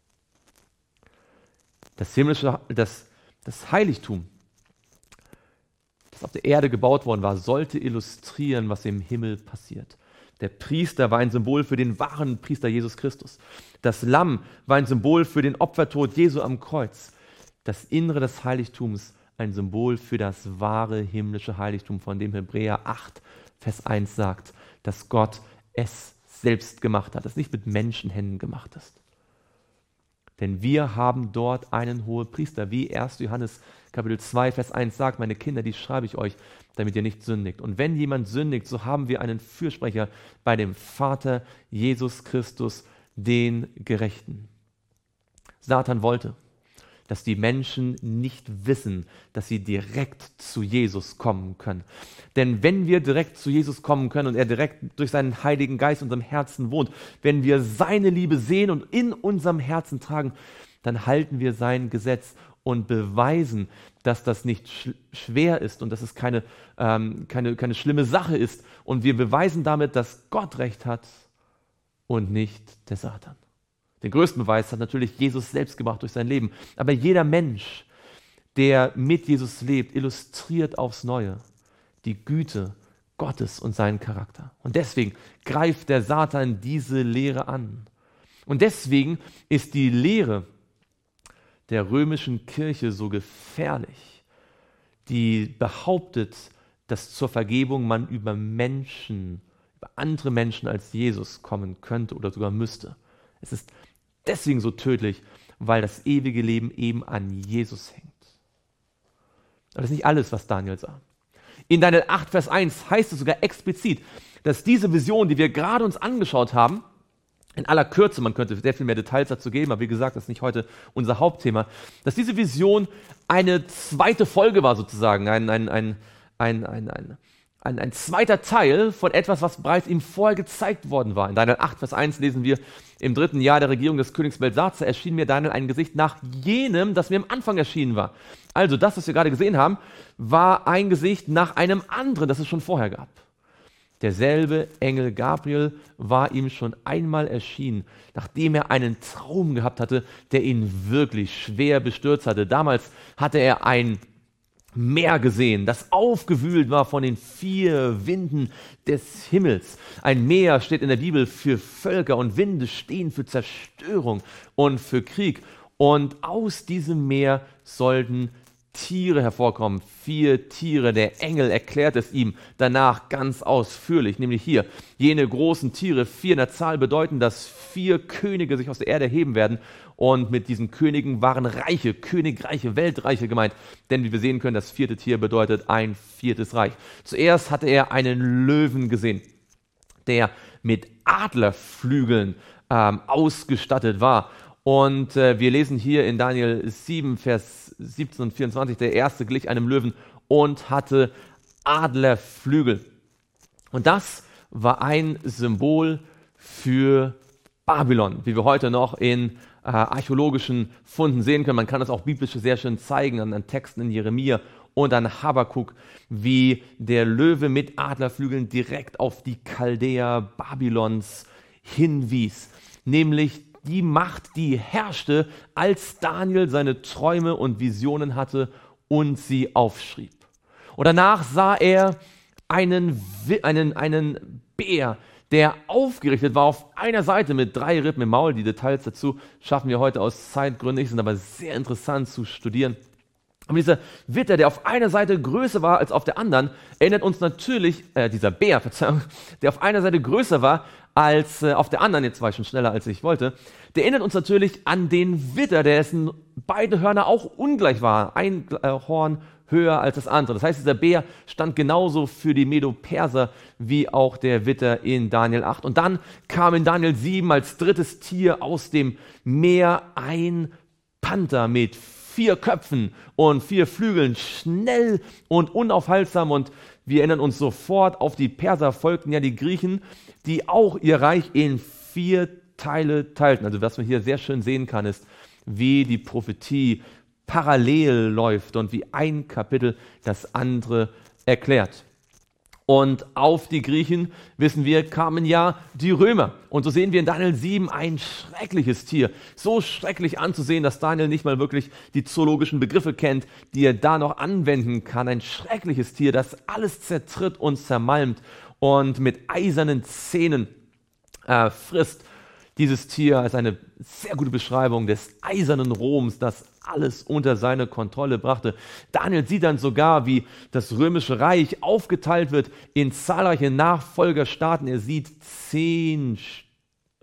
Das himmlische, das, das Heiligtum, das auf der Erde gebaut worden war, sollte illustrieren, was im Himmel passiert. Der Priester war ein Symbol für den wahren Priester Jesus Christus. Das Lamm war ein Symbol für den Opfertod Jesu am Kreuz. Das Innere des Heiligtums ein Symbol für das wahre himmlische Heiligtum, von dem Hebräer acht, Vers eins sagt, dass Gott es selbst gemacht hat, es nicht mit Menschenhänden gemacht ist. Denn wir haben dort einen Hohepriester, wie erster Johannes Kapitel zwei, Vers eins sagt, meine Kinder, die schreibe ich euch, damit ihr nicht sündigt. Und wenn jemand sündigt, so haben wir einen Fürsprecher bei dem Vater, Jesus Christus, den Gerechten. Satan wollte, dass die Menschen nicht wissen, dass sie direkt zu Jesus kommen können. Denn wenn wir direkt zu Jesus kommen können und er direkt durch seinen Heiligen Geist in unserem Herzen wohnt, wenn wir seine Liebe sehen und in unserem Herzen tragen, dann halten wir sein Gesetz und beweisen, dass das nicht sch- schwer ist und dass es keine, ähm, keine, keine schlimme Sache ist. Und wir beweisen damit, dass Gott Recht hat und nicht der Satan. Den größten Beweis hat natürlich Jesus selbst gebracht durch sein Leben. Aber jeder Mensch, der mit Jesus lebt, illustriert aufs Neue die Güte Gottes und seinen Charakter. Und deswegen greift der Satan diese Lehre an. Und deswegen ist die Lehre der römischen Kirche so gefährlich, die behauptet, dass zur Vergebung man über Menschen, über andere Menschen als Jesus kommen könnte oder sogar müsste. Es ist deswegen so tödlich, weil das ewige Leben eben an Jesus hängt. Aber das ist nicht alles, was Daniel sah. In Daniel acht, Vers eins heißt es sogar explizit, dass diese Vision, die wir gerade uns angeschaut haben, in aller Kürze, man könnte sehr viel mehr Details dazu geben, aber wie gesagt, das ist nicht heute unser Hauptthema, dass diese Vision eine zweite Folge war sozusagen, ein, ein, ein, ein, ein, ein, ein, ein zweiter Teil von etwas, was bereits ihm vorher gezeigt worden war. In Daniel acht, Vers eins lesen wir, im dritten Jahr der Regierung des Königs Belsazar erschien mir Daniel ein Gesicht nach jenem, das mir am Anfang erschienen war. Also das, was wir gerade gesehen haben, war ein Gesicht nach einem anderen, das es schon vorher gab. Derselbe Engel Gabriel war ihm schon einmal erschienen, nachdem er einen Traum gehabt hatte, der ihn wirklich schwer bestürzt hatte. Damals hatte er ein Meer gesehen, das aufgewühlt war von den vier Winden des Himmels. Ein Meer steht in der Bibel für Völker und Winde stehen für Zerstörung und für Krieg. Und aus diesem Meer sollten Tiere hervorkommen, vier Tiere. Der Engel erklärt es ihm danach ganz ausführlich, nämlich hier, jene großen Tiere, vier in der Zahl, bedeuten, dass vier Könige sich aus der Erde erheben werden und mit diesen Königen waren Reiche, Königreiche, Weltreiche gemeint, denn wie wir sehen können, das vierte Tier bedeutet ein viertes Reich. Zuerst hatte er einen Löwen gesehen, der mit Adlerflügeln ähm, ausgestattet war. Und äh, wir lesen hier in Daniel sieben, Vers siebzehn und vierundzwanzig, der erste glich einem Löwen und hatte Adlerflügel. Und das war ein Symbol für Babylon, wie wir heute noch in äh, archäologischen Funden sehen können. Man kann das auch biblisch sehr schön zeigen an, an Texten in Jeremia und an Habakuk, wie der Löwe mit Adlerflügeln direkt auf die Chaldäer Babylons hinwies, nämlich die Macht, die herrschte, als Daniel seine Träume und Visionen hatte und sie aufschrieb. Und danach sah er einen, einen, einen Bär, der aufgerichtet war auf einer Seite mit drei Rippen im Maul. Die Details dazu schaffen wir heute aus Zeitgründen nicht, sind aber sehr interessant zu studieren. Aber dieser Witter, der auf einer Seite größer war als auf der anderen, erinnert uns natürlich, äh, dieser Bär, Verzeihung, der auf einer Seite größer war als äh, auf der anderen, jetzt war ich schon schneller, als ich wollte, der erinnert uns natürlich an den Witter, dessen beide Hörner auch ungleich waren, ein äh, Horn höher als das andere. Das heißt, dieser Bär stand genauso für die Medo-Perser wie auch der Witter in Daniel acht. Und dann kam in Daniel sieben als drittes Tier aus dem Meer ein Panther mit vier Köpfen und vier Flügeln, schnell und unaufhaltsam. Und wir erinnern uns sofort, auf die Perser folgten ja die Griechen, die auch ihr Reich in vier Teile teilten. Also was man hier sehr schön sehen kann, ist, wie die Prophetie parallel läuft und wie ein Kapitel das andere erklärt. Und auf die Griechen, wissen wir, kamen ja die Römer. Und so sehen wir in Daniel sieben ein schreckliches Tier. So schrecklich anzusehen, dass Daniel nicht mal wirklich die zoologischen Begriffe kennt, die er da noch anwenden kann. Ein schreckliches Tier, das alles zertritt und zermalmt und mit eisernen Zähnen äh, frisst. Dieses Tier ist eine sehr gute Beschreibung des eisernen Roms, das alles unter seine Kontrolle brachte. Daniel sieht dann sogar, wie das römische Reich aufgeteilt wird in zahlreiche Nachfolgerstaaten. Er sieht zehn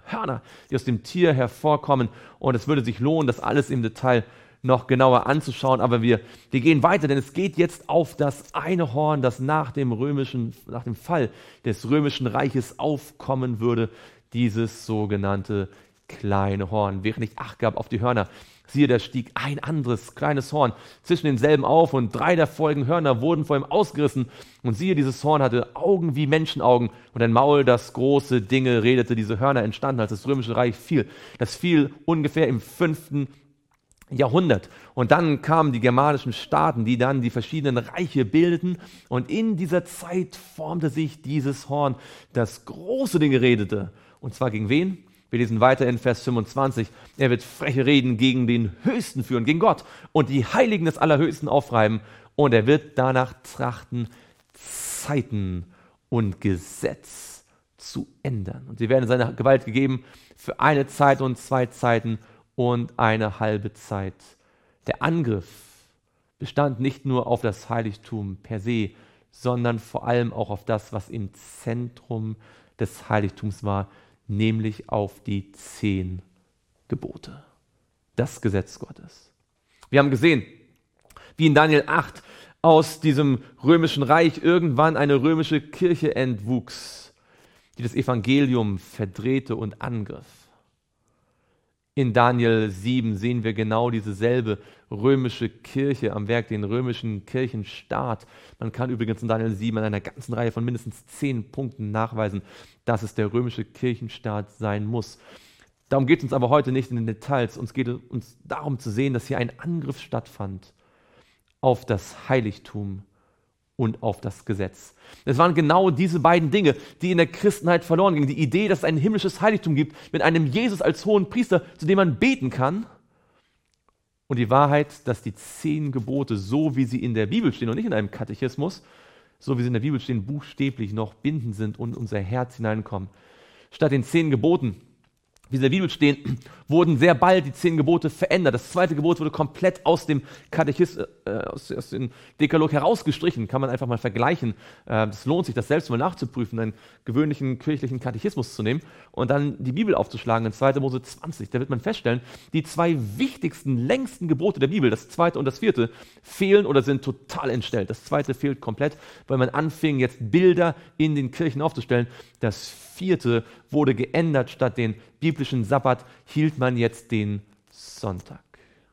Hörner, die aus dem Tier hervorkommen. Und es würde sich lohnen, das alles im Detail noch genauer anzuschauen. Aber wir, wir gehen weiter, denn es geht jetzt auf das eine Horn, das nach dem römischen, nach dem Fall des römischen Reiches aufkommen würde, dieses sogenannte kleine Horn. Während ich Acht gab auf die Hörner, siehe, da stieg ein anderes kleines Horn zwischen denselben auf, und drei der folgenden Hörner wurden vor ihm ausgerissen. Und siehe, dieses Horn hatte Augen wie Menschenaugen und ein Maul, das große Dinge redete. Diese Hörner entstanden, als das römische Reich fiel. Das fiel ungefähr im fünften Jahrhundert. Und dann kamen die germanischen Staaten, die dann die verschiedenen Reiche bildeten. Und in dieser Zeit formte sich dieses Horn, das große Dinge redete. Und zwar gegen wen? Wir lesen weiter in Vers fünfundzwanzig. Er wird freche Reden gegen den Höchsten führen, gegen Gott, und die Heiligen des Allerhöchsten aufreiben. Und er wird danach trachten, Zeiten und Gesetz zu ändern. Und sie werden in seine Gewalt gegeben für eine Zeit und zwei Zeiten und eine halbe Zeit. Der Angriff bestand nicht nur auf das Heiligtum per se, sondern vor allem auch auf das, was im Zentrum des Heiligtums war, nämlich auf die zehn Gebote, das Gesetz Gottes. Wir haben gesehen, wie in Daniel acht aus diesem römischen Reich irgendwann eine römische Kirche entwuchs, die das Evangelium verdrehte und angriff. In Daniel sieben sehen wir genau dieselbe römische Kirche am Werk, den römischen Kirchenstaat. Man kann übrigens in Daniel sieben an einer ganzen Reihe von mindestens zehn Punkten nachweisen, dass es der römische Kirchenstaat sein muss. Darum geht es uns aber heute nicht in den Details. Uns geht es uns darum zu sehen, dass hier ein Angriff stattfand auf das Heiligtum und auf das Gesetz. Es waren genau diese beiden Dinge, die in der Christenheit verloren gingen. Die Idee, dass es ein himmlisches Heiligtum gibt, mit einem Jesus als hohen Priester, zu dem man beten kann. Und die Wahrheit, dass die zehn Gebote, so wie sie in der Bibel stehen und nicht in einem Katechismus, so wie sie in der Bibel stehen, buchstäblich noch bindend sind und in unser Herz hineinkommen. Statt den zehn Geboten, wie sie in der Bibel stehen, wurden sehr bald die zehn Gebote verändert. Das zweite Gebot wurde komplett aus dem Katechismus, äh, aus, aus dem Dekalog herausgestrichen. Kann man einfach mal vergleichen. Es äh, lohnt sich, das selbst mal nachzuprüfen, einen gewöhnlichen kirchlichen Katechismus zu nehmen und dann die Bibel aufzuschlagen in zweiter Mose zwanzig. Da wird man feststellen, die zwei wichtigsten, längsten Gebote der Bibel, das zweite und das vierte, fehlen oder sind total entstellt. Das zweite fehlt komplett, weil man anfing, jetzt Bilder in den Kirchen aufzustellen. Das vierte wurde geändert. Statt den biblischen Sabbat hielt man jetzt den Sonntag.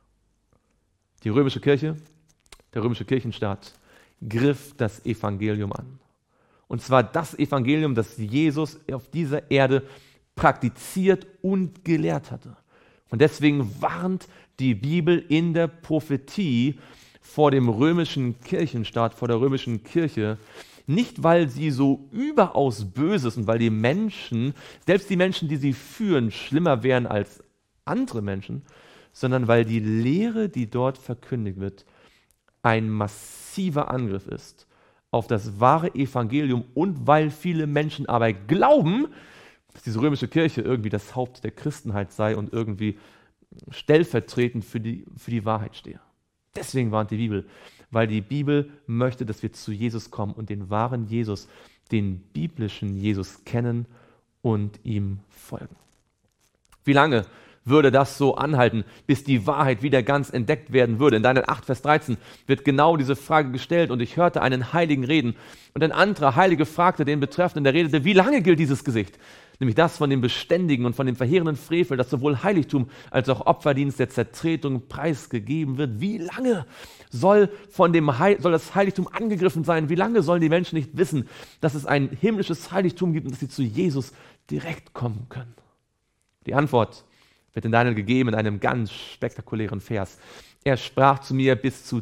Die römische Kirche, der römische Kirchenstaat, griff das Evangelium an. Und zwar das Evangelium, das Jesus auf dieser Erde praktiziert und gelehrt hatte. Und deswegen warnt die Bibel in der Prophetie vor dem römischen Kirchenstaat, vor der römischen Kirche, nicht, weil sie so überaus böse ist und weil die Menschen, selbst die Menschen, die sie führen, schlimmer wären als andere Menschen, sondern weil die Lehre, die dort verkündigt wird, ein massiver Angriff ist auf das wahre Evangelium und weil viele Menschen aber glauben, dass diese römische Kirche irgendwie das Haupt der Christenheit sei und irgendwie stellvertretend für die, für die Wahrheit stehe. Deswegen warnt die Bibel, weil die Bibel möchte, dass wir zu Jesus kommen und den wahren Jesus, den biblischen Jesus kennen und ihm folgen. Wie lange würde das so anhalten, bis die Wahrheit wieder ganz entdeckt werden würde? In Daniel acht, Vers dreizehn wird genau diese Frage gestellt und ich hörte einen Heiligen reden und ein anderer Heilige fragte den Betreffenden, der redete, wie lange gilt dieses Gesicht? Nämlich das von dem beständigen und von dem verheerenden Frevel, das sowohl Heiligtum als auch Opferdienst der Zertretung preisgegeben wird. Wie lange soll, von dem Heil, soll das Heiligtum angegriffen sein? Wie lange sollen die Menschen nicht wissen, dass es ein himmlisches Heiligtum gibt und dass sie zu Jesus direkt kommen können? Die Antwort wird in Daniel gegeben in einem ganz spektakulären Vers. Er sprach zu mir bis zu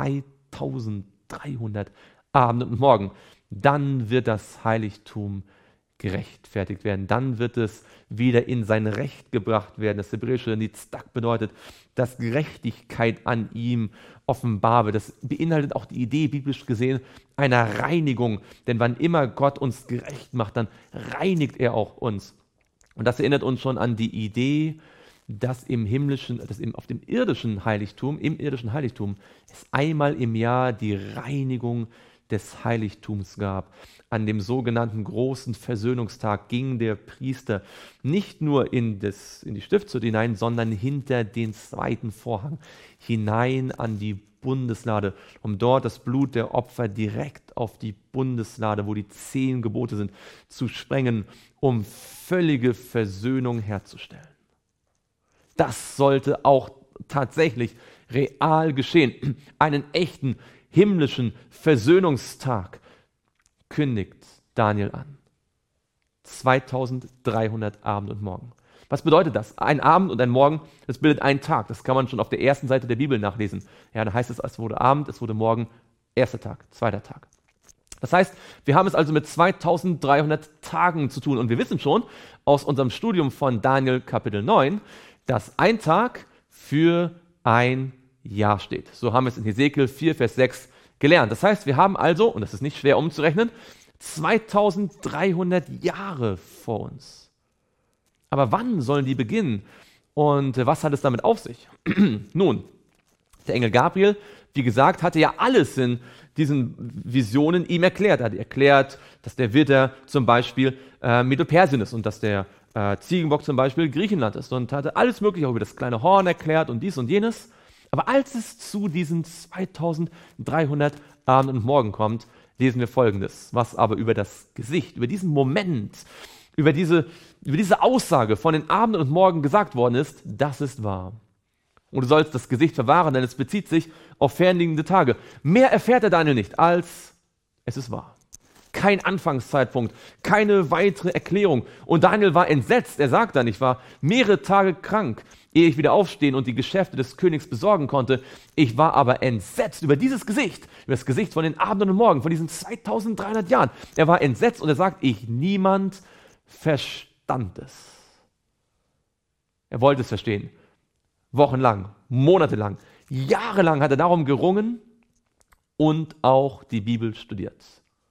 zweitausenddreihundert Abend und Morgen. Dann wird das Heiligtum gerechtfertigt werden. Dann wird es wieder in sein Recht gebracht werden. Das hebräische Nizdak bedeutet, dass Gerechtigkeit an ihm offenbar wird. Das beinhaltet auch die Idee, biblisch gesehen, einer Reinigung. Denn wann immer Gott uns gerecht macht, dann reinigt er auch uns. Und das erinnert uns schon an die Idee, dass im himmlischen, dass im, auf dem irdischen Heiligtum, im irdischen Heiligtum, es einmal im Jahr die Reinigung des Heiligtums gab. An dem sogenannten großen Versöhnungstag ging der Priester nicht nur in, das, in die Stiftshütte hinein, sondern hinter den zweiten Vorhang hinein an die Bundeslade, um dort das Blut der Opfer direkt auf die Bundeslade, wo die zehn Gebote sind, zu sprengen, um völlige Versöhnung herzustellen. Das sollte auch tatsächlich real geschehen. Einen echten himmlischen Versöhnungstag kündigt Daniel an. zweitausenddreihundert Abend und Morgen. Was bedeutet das? Ein Abend und ein Morgen, das bildet einen Tag. Das kann man schon auf der ersten Seite der Bibel nachlesen. Ja, da heißt es, es wurde Abend, es wurde Morgen, erster Tag, zweiter Tag. Das heißt, wir haben es also mit zweitausenddreihundert Tagen zu tun. Und wir wissen schon aus unserem Studium von Daniel Kapitel neun, dass ein Tag für ein Jahr steht. So haben wir es in Hesekiel vier, Vers sechs gelernt. Das heißt, wir haben also, und das ist nicht schwer umzurechnen, zweitausenddreihundert Jahre vor uns. Aber wann sollen die beginnen? Und was hat es damit auf sich? Nun, der Engel Gabriel, wie gesagt, hatte ja alles in diesen Visionen ihm erklärt. Er hat erklärt, dass der Widder zum Beispiel äh, Medo-Persien ist und dass der äh, Ziegenbock zum Beispiel Griechenland ist und hatte alles Mögliche auch über das kleine Horn erklärt und dies und jenes. Aber als es zu diesen zweitausenddreihundert Abend und Morgen kommt, lesen wir Folgendes, was aber über das Gesicht, über diesen Moment, über diese, über diese Aussage von den Abenden und Morgen gesagt worden ist, das ist wahr. Und du sollst das Gesicht verwahren, denn es bezieht sich auf fernliegende Tage. Mehr erfährt der Daniel nicht, als es ist wahr. Kein Anfangszeitpunkt, keine weitere Erklärung. Und Daniel war entsetzt. Er sagt dann, ich war mehrere Tage krank, ehe ich wieder aufstehen und die Geschäfte des Königs besorgen konnte. Ich war aber entsetzt über dieses Gesicht, über das Gesicht von den Abenden und Morgen, von diesen zweitausenddreihundert Jahren. Er war entsetzt und er sagt, ich, niemand verstand es. Er wollte es verstehen. Wochenlang, monatelang, jahrelang hat er darum gerungen und auch die Bibel studiert.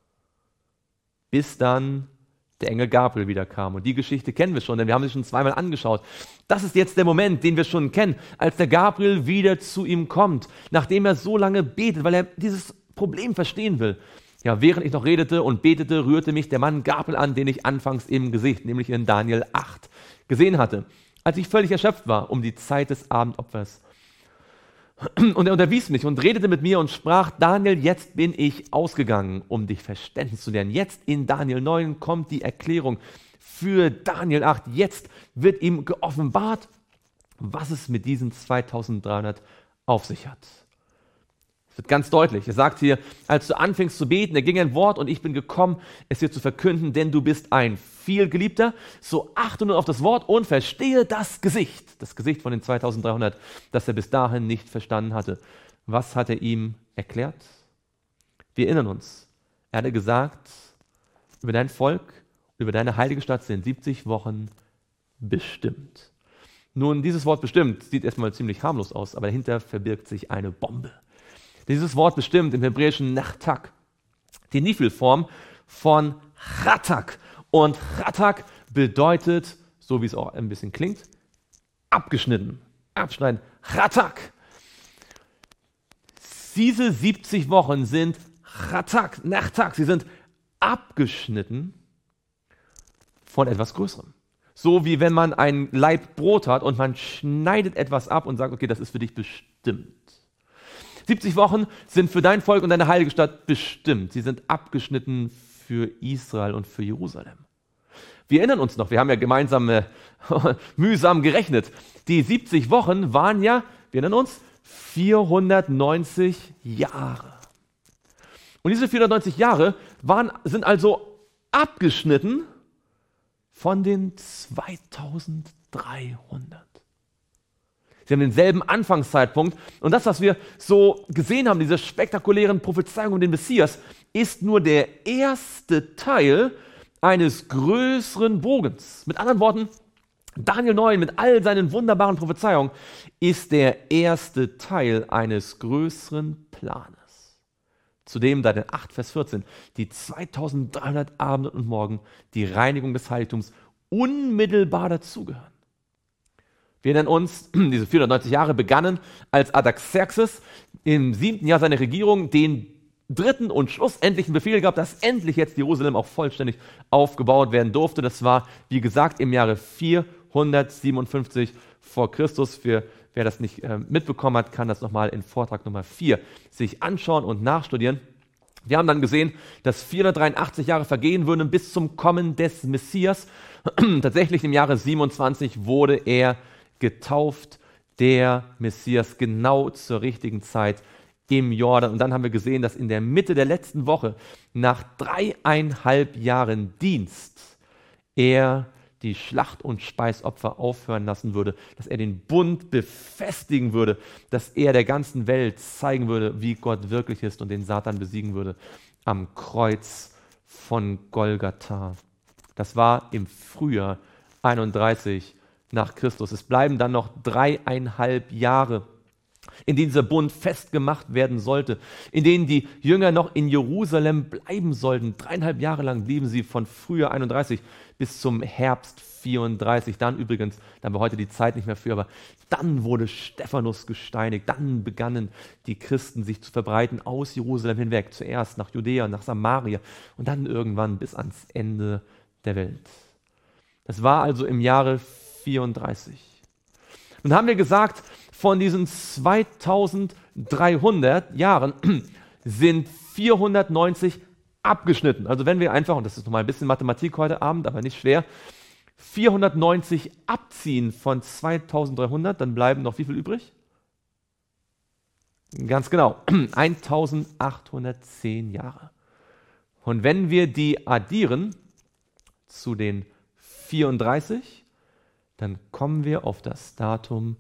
Bis dann der Engel Gabriel wieder kam. Und die Geschichte kennen wir schon, denn wir haben sie schon zweimal angeschaut. Das ist jetzt der Moment, den wir schon kennen, als der Gabriel wieder zu ihm kommt, nachdem er so lange betet, weil er dieses Problem verstehen will. Ja, während ich noch redete und betete, rührte mich der Mann Gabriel an, den ich anfangs im Gesicht, nämlich in Daniel acht, gesehen hatte, als ich völlig erschöpft war um die Zeit des Abendopfers. Und er unterwies mich und redete mit mir und sprach, Daniel, jetzt bin ich ausgegangen, um dich Verständnis zu lernen. Jetzt in Daniel neun kommt die Erklärung für Daniel acht. Jetzt wird ihm geoffenbart, was es mit diesen zweitausenddreihundert auf sich hat. Es wird ganz deutlich. Er sagt hier, als du anfingst zu beten, da ging ein Wort und ich bin gekommen, es dir zu verkünden, denn du bist ein vielgeliebter. So achte nun auf das Wort und verstehe das Gesicht. Das Gesicht von den zweitausenddreihundert, das er bis dahin nicht verstanden hatte. Was hat er ihm erklärt? Wir erinnern uns. Er hatte gesagt, über dein Volk, über deine heilige Stadt sind siebzig Wochen bestimmt. Nun, dieses Wort bestimmt sieht erstmal ziemlich harmlos aus, aber dahinter verbirgt sich eine Bombe. Dieses Wort bestimmt im hebräischen Nachtak, die Nifl-Form von Chatak. Und Chatak bedeutet, so wie es auch ein bisschen klingt, abgeschnitten, abschneiden. Chatak. Diese siebzig Wochen sind Chatak, Nachtak, sie sind abgeschnitten von etwas Größerem. So wie wenn man ein Laib Brot hat und man schneidet etwas ab und sagt, okay, das ist für dich bestimmt. siebzig Wochen sind für dein Volk und deine heilige Stadt bestimmt. Sie sind abgeschnitten für Israel und für Jerusalem. Wir erinnern uns noch, wir haben ja gemeinsam äh, mühsam gerechnet. Die siebzig Wochen waren ja, wir erinnern uns, vierhundertneunzig Jahre. Und diese vierhundertneunzig Jahre waren, sind also abgeschnitten von den zweitausenddreihundert. Sie haben denselben Anfangszeitpunkt. Und das, was wir so gesehen haben, diese spektakulären Prophezeiungen um den Messias, ist nur der erste Teil eines größeren Bogens. Mit anderen Worten, Daniel neun mit all seinen wunderbaren Prophezeiungen ist der erste Teil eines größeren Planes. Zudem Daniel acht, Vers vierzehn, die zweitausenddreihundert Abende und Morgen, die Reinigung des Heiligtums unmittelbar dazugehören. Wir erinnern uns, diese vierhundertneunzig Jahre begannen, als Artaxerxes im siebten Jahr seiner Regierung den dritten und schlussendlichen Befehl gab, dass endlich jetzt Jerusalem auch vollständig aufgebaut werden durfte. Das war, wie gesagt, im Jahre vierhundertsiebenundfünfzig vor Christus. Für wer das nicht äh, mitbekommen hat, kann das nochmal in Vortrag Nummer vier sich anschauen und nachstudieren. Wir haben dann gesehen, dass vierhundertdreiundachtzig Jahre vergehen würden bis zum Kommen des Messias. Tatsächlich im Jahre siebenundzwanzig wurde er getauft, der Messias, genau zur richtigen Zeit im Jordan. Und dann haben wir gesehen, dass in der Mitte der letzten Woche, nach dreieinhalb Jahren Dienst, er die Schlacht- und Speisopfer aufhören lassen würde, dass er den Bund befestigen würde, dass er der ganzen Welt zeigen würde, wie Gott wirklich ist und den Satan besiegen würde am Kreuz von Golgatha. Das war im Frühjahr einunddreißig nach Christus. Es bleiben dann noch dreieinhalb Jahre, in denen dieser Bund festgemacht werden sollte, in denen die Jünger noch in Jerusalem bleiben sollten. Dreieinhalb Jahre lang blieben sie von Frühjahr einunddreißig bis zum Herbst vierunddreißig. Dann übrigens, da haben wir heute die Zeit nicht mehr für, aber dann wurde Stephanus gesteinigt. Dann begannen die Christen sich zu verbreiten aus Jerusalem hinweg. Zuerst nach Judäa, nach Samaria und dann irgendwann bis ans Ende der Welt. Das war also im Jahre vierunddreißig. Nun haben wir gesagt, von diesen zweitausenddreihundert Jahren sind vierhundertneunzig abgeschnitten. Also wenn wir einfach, und das ist nochmal ein bisschen Mathematik heute Abend, aber nicht schwer, vierhundertneunzig abziehen von zweitausenddreihundert, dann bleiben noch wie viel übrig? Ganz genau, eintausendachthundertzehn Jahre. Und wenn wir die addieren zu den vierunddreißig, dann kommen wir auf das Datum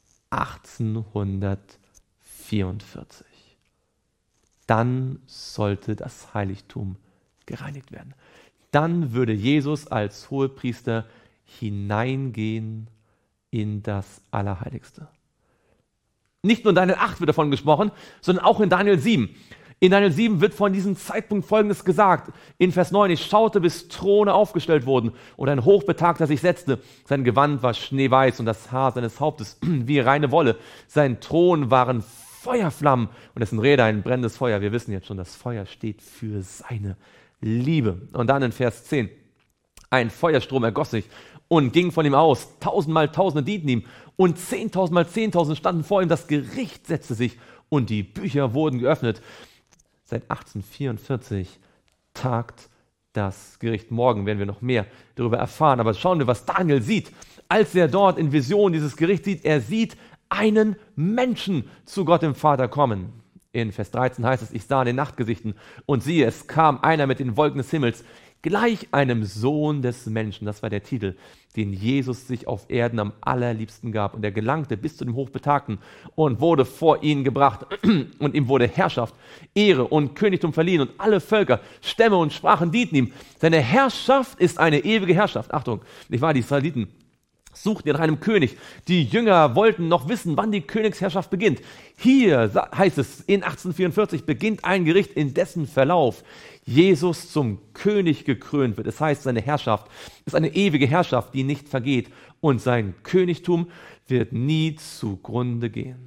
achtzehnhundertvierundvierzig. Dann sollte das Heiligtum gereinigt werden. Dann würde Jesus als Hohepriester hineingehen in das Allerheiligste. Nicht nur in Daniel acht wird davon gesprochen, sondern auch in Daniel sieben. In Daniel sieben wird von diesem Zeitpunkt Folgendes gesagt. In Vers neun, ich schaute, bis Throne aufgestellt wurden und ein Hochbetagter sich setzte. Sein Gewand war schneeweiß und das Haar seines Hauptes wie reine Wolle. Sein Thron waren Feuerflammen und es ist ein Rede, ein brennendes Feuer. Wir wissen jetzt schon, das Feuer steht für seine Liebe. Und dann in Vers zehn, ein Feuerstrom ergoss sich und ging von ihm aus. Tausendmal Tausende dienten ihm und zehntausendmal Zehntausende standen vor ihm. Das Gericht setzte sich und die Bücher wurden geöffnet. Seit achtzehnhundertvierundvierzig tagt das Gericht. Morgen werden wir noch mehr darüber erfahren. Aber schauen wir, was Daniel sieht, als er dort in Vision dieses Gericht sieht. Er sieht einen Menschen zu Gott dem Vater kommen. In Vers dreizehn heißt es, ich sah in den Nachtgesichten und siehe, es kam einer mit den Wolken des Himmels, gleich einem Sohn des Menschen. Das war der Titel, den Jesus sich auf Erden am allerliebsten gab. Und er gelangte bis zu dem Hochbetagten und wurde vor ihn gebracht. Und ihm wurde Herrschaft, Ehre und Königtum verliehen. Und alle Völker, Stämme und Sprachen dienten ihm. Seine Herrschaft ist eine ewige Herrschaft. Achtung, nicht wahr, die Israeliten suchten nach einem König. Die Jünger wollten noch wissen, wann die Königsherrschaft beginnt. Hier heißt es, in achtzehnhundertvierundvierzig beginnt ein Gericht, in dessen Verlauf Jesus zum König gekrönt wird. Das heißt, seine Herrschaft ist eine ewige Herrschaft, die nicht vergeht. Und sein Königtum wird nie zugrunde gehen.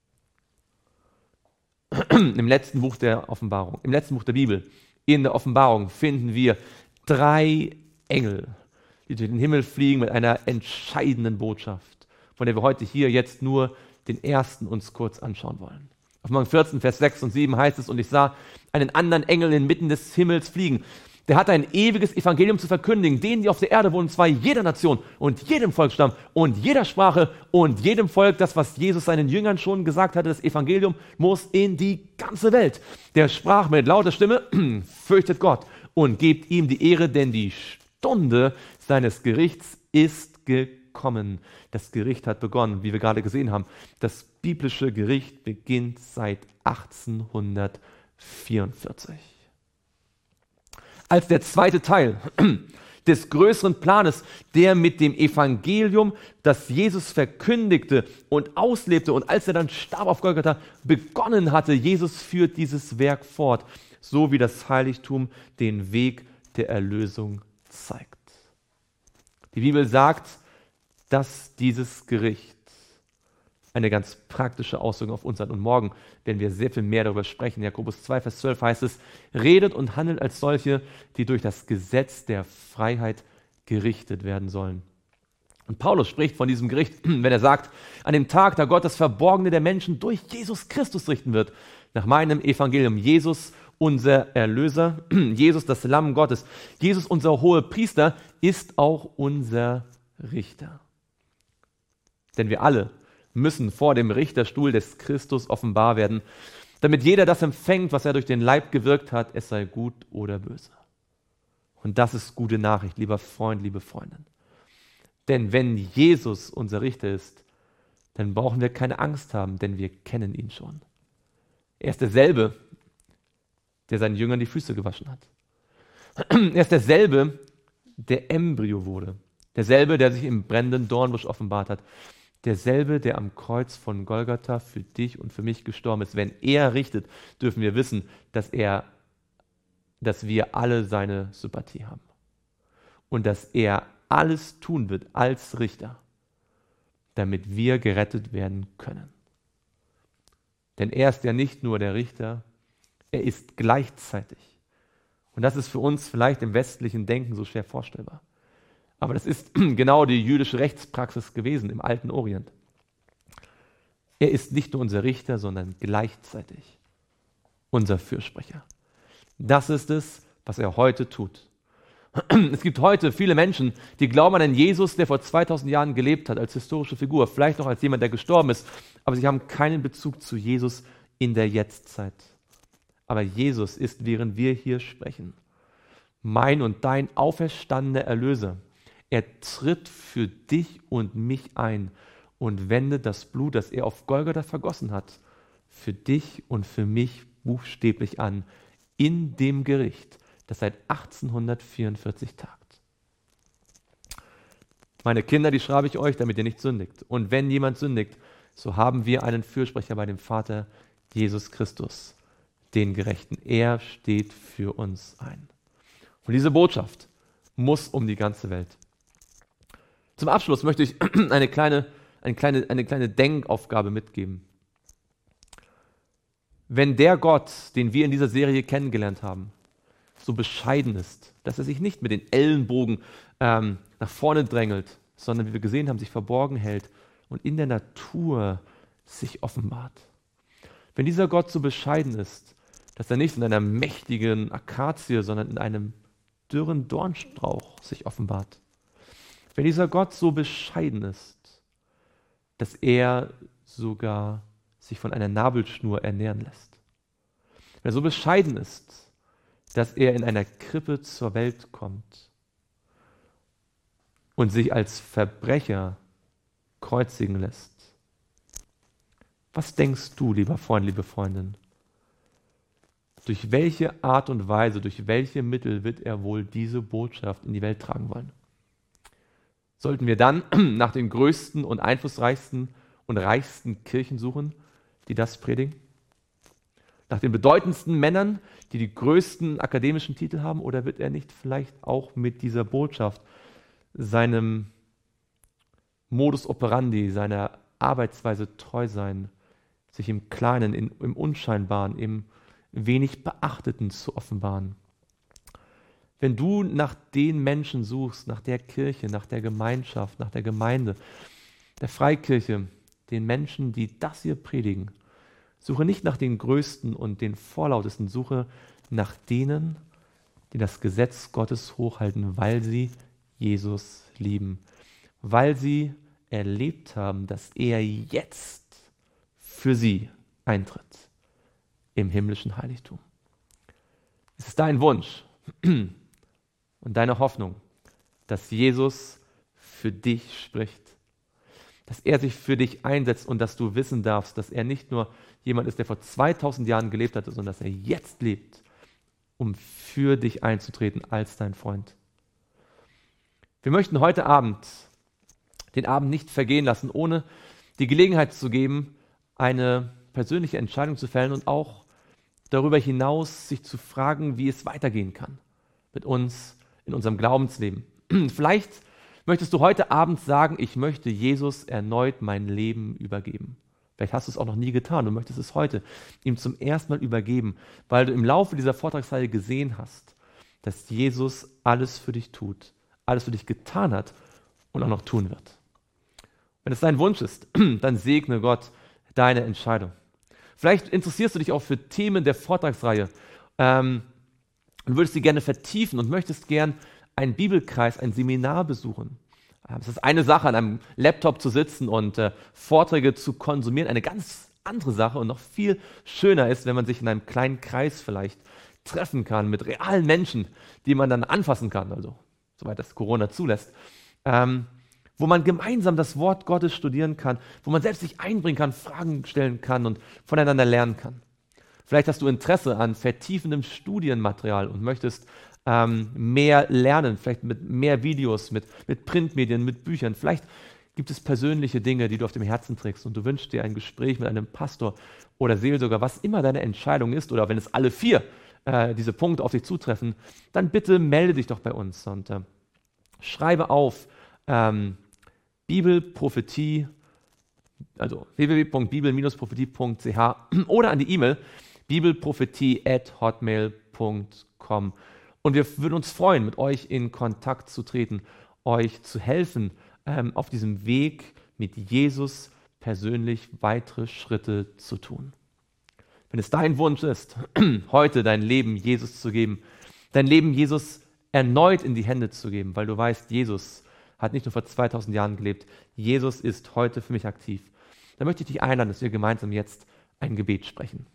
Im letzten Buch der Offenbarung, im letzten Buch der Bibel, in der Offenbarung finden wir drei Engel, die durch den Himmel fliegen mit einer entscheidenden Botschaft, von der wir heute hier jetzt nur den ersten uns kurz anschauen wollen. Offenbarung vierzehn, Vers sechs und sieben heißt es, und ich sah einen anderen Engel inmitten des Himmels fliegen. Der hatte ein ewiges Evangelium zu verkündigen, denen, die auf der Erde wohnen, zwar jeder Nation und jedem Volksstamm und jeder Sprache und jedem Volk, das, was Jesus seinen Jüngern schon gesagt hatte, das Evangelium muss in die ganze Welt. Der sprach mit lauter Stimme, fürchtet Gott und gebt ihm die Ehre, denn die Stunde seines Gerichts ist gekommen. Das Gericht hat begonnen, wie wir gerade gesehen haben. Das biblische Gericht beginnt seit achtzehnhundertvierundvierzig. Als der zweite Teil des größeren Planes, der mit dem Evangelium, das Jesus verkündigte und auslebte und als er dann starb auf Golgatha, begonnen hatte, Jesus führt dieses Werk fort, so wie das Heiligtum den Weg der Erlösung zeigt. Die Bibel sagt, dass dieses Gericht eine ganz praktische Auswirkung auf uns hat. Und morgen werden wir sehr viel mehr darüber sprechen. Jakobus zwei, Vers zwölf heißt es, redet und handelt als solche, die durch das Gesetz der Freiheit gerichtet werden sollen. Und Paulus spricht von diesem Gericht, wenn er sagt, an dem Tag, da Gott das Verborgene der Menschen durch Jesus Christus richten wird, nach meinem Evangelium. Jesus, unser Erlöser, Jesus, das Lamm Gottes, Jesus, unser hoher Priester, ist auch unser Richter. Denn wir alle müssen vor dem Richterstuhl des Christus offenbar werden, damit jeder das empfängt, was er durch den Leib gewirkt hat, es sei gut oder böse. Und das ist gute Nachricht, lieber Freund, liebe Freundin. Denn wenn Jesus unser Richter ist, dann brauchen wir keine Angst haben, denn wir kennen ihn schon. Er ist derselbe, der seinen Jüngern die Füße gewaschen hat. Er ist derselbe, der Embryo wurde. Derselbe, der sich im brennenden Dornbusch offenbart hat. Derselbe, der am Kreuz von Golgatha für dich und für mich gestorben ist. Wenn er richtet, dürfen wir wissen, dass er, dass wir alle seine Sympathie haben. Und dass er alles tun wird als Richter, damit wir gerettet werden können. Denn er ist ja nicht nur der Richter, er ist gleichzeitig. Und das ist für uns vielleicht im westlichen Denken so schwer vorstellbar. Aber das ist genau die jüdische Rechtspraxis gewesen im alten Orient. Er ist nicht nur unser Richter, sondern gleichzeitig unser Fürsprecher. Das ist es, was er heute tut. Es gibt heute viele Menschen, die glauben an einen Jesus, der vor zweitausend Jahren gelebt hat, als historische Figur, vielleicht noch als jemand, der gestorben ist, aber sie haben keinen Bezug zu Jesus in der Jetztzeit. Aber Jesus ist, während wir hier sprechen, mein und dein auferstandener Erlöser. Er tritt für dich und mich ein und wendet das Blut, das er auf Golgatha vergossen hat, für dich und für mich buchstäblich an, in dem Gericht, das seit achtzehnhundertvierundvierzig tagt. Meine Kinder, die schreibe ich euch, damit ihr nicht sündigt. Und wenn jemand sündigt, so haben wir einen Fürsprecher bei dem Vater, Jesus Christus, den Gerechten. Er steht für uns ein. Und diese Botschaft muss um die ganze Welt. Zum Abschluss möchte ich eine kleine, eine kleine, eine kleine Denkaufgabe mitgeben. Wenn der Gott, den wir in dieser Serie kennengelernt haben, so bescheiden ist, dass er sich nicht mit den Ellenbogen ähm, nach vorne drängelt, sondern, wie wir gesehen haben, sich verborgen hält und in der Natur sich offenbart. Wenn dieser Gott so bescheiden ist, dass er nicht in einer mächtigen Akazie, sondern in einem dürren Dornstrauch sich offenbart. Wenn dieser Gott so bescheiden ist, dass er sogar sich von einer Nabelschnur ernähren lässt. Wenn er so bescheiden ist, dass er in einer Krippe zur Welt kommt und sich als Verbrecher kreuzigen lässt. Was denkst du, lieber Freund, liebe Freundin? Durch welche Art und Weise, durch welche Mittel wird er wohl diese Botschaft in die Welt tragen wollen? Sollten wir dann nach den größten und einflussreichsten und reichsten Kirchen suchen, die das predigen? Nach den bedeutendsten Männern, die die größten akademischen Titel haben? Oder wird er nicht vielleicht auch mit dieser Botschaft seinem Modus operandi, seiner Arbeitsweise treu sein, sich im Kleinen, in, im Unscheinbaren, im wenig Beachteten zu offenbaren? Wenn du nach den Menschen suchst, nach der Kirche, nach der Gemeinschaft, nach der Gemeinde, der Freikirche, den Menschen, die das hier predigen, suche nicht nach den Größten und den Vorlautesten, suche nach denen, die das Gesetz Gottes hochhalten, weil sie Jesus lieben, weil sie erlebt haben, dass er jetzt für sie eintritt im himmlischen Heiligtum. Es ist dein Wunsch und deine Hoffnung, dass Jesus für dich spricht, dass er sich für dich einsetzt und dass du wissen darfst, dass er nicht nur jemand ist, der vor zweitausend Jahren gelebt hat, sondern dass er jetzt lebt, um für dich einzutreten als dein Freund. Wir möchten heute Abend den Abend nicht vergehen lassen, ohne die Gelegenheit zu geben, eine persönliche Entscheidung zu fällen und auch darüber hinaus sich zu fragen, wie es weitergehen kann mit uns in unserem Glaubensleben. Vielleicht möchtest du heute Abend sagen, ich möchte Jesus erneut mein Leben übergeben. Vielleicht hast du es auch noch nie getan, du möchtest es heute ihm zum ersten Mal übergeben, weil du im Laufe dieser Vortragsreihe gesehen hast, dass Jesus alles für dich tut, alles für dich getan hat und auch noch tun wird. Wenn es dein Wunsch ist, dann segne Gott deine Entscheidung. Vielleicht interessierst du dich auch für Themen der Vortragsreihe ähm, und würdest sie gerne vertiefen und möchtest gern einen Bibelkreis, ein Seminar besuchen. Es ist eine Sache, an einem Laptop zu sitzen und äh, Vorträge zu konsumieren, eine ganz andere Sache und noch viel schöner ist, wenn man sich in einem kleinen Kreis vielleicht treffen kann mit realen Menschen, die man dann anfassen kann, also soweit das Corona zulässt, ähm, wo man gemeinsam das Wort Gottes studieren kann, wo man selbst sich einbringen kann, Fragen stellen kann und voneinander lernen kann. Vielleicht hast du Interesse an vertiefendem Studienmaterial und möchtest ähm, mehr lernen, vielleicht mit mehr Videos, mit, mit Printmedien, mit Büchern. Vielleicht gibt es persönliche Dinge, die du auf dem Herzen trägst und du wünschst dir ein Gespräch mit einem Pastor oder Seelsorger, was immer deine Entscheidung ist, oder wenn es alle vier äh, diese Punkte auf dich zutreffen, dann bitte melde dich doch bei uns und äh, schreibe auf ähm, Bibelprophetie, also w w w punkt bibel Bindestrich prophetie punkt c h oder an die E-Mail bibelprophetie at hotmail punkt com. Und wir würden uns freuen, mit euch in Kontakt zu treten, euch zu helfen, ähm, auf diesem Weg mit Jesus persönlich weitere Schritte zu tun. Wenn es dein Wunsch ist, heute dein Leben Jesus zu geben, dein Leben Jesus erneut in die Hände zu geben, weil du weißt, Jesus hat nicht nur vor zweitausend Jahren gelebt, Jesus ist heute für mich aktiv, dann möchte ich dich einladen, dass wir gemeinsam jetzt ein Gebet sprechen.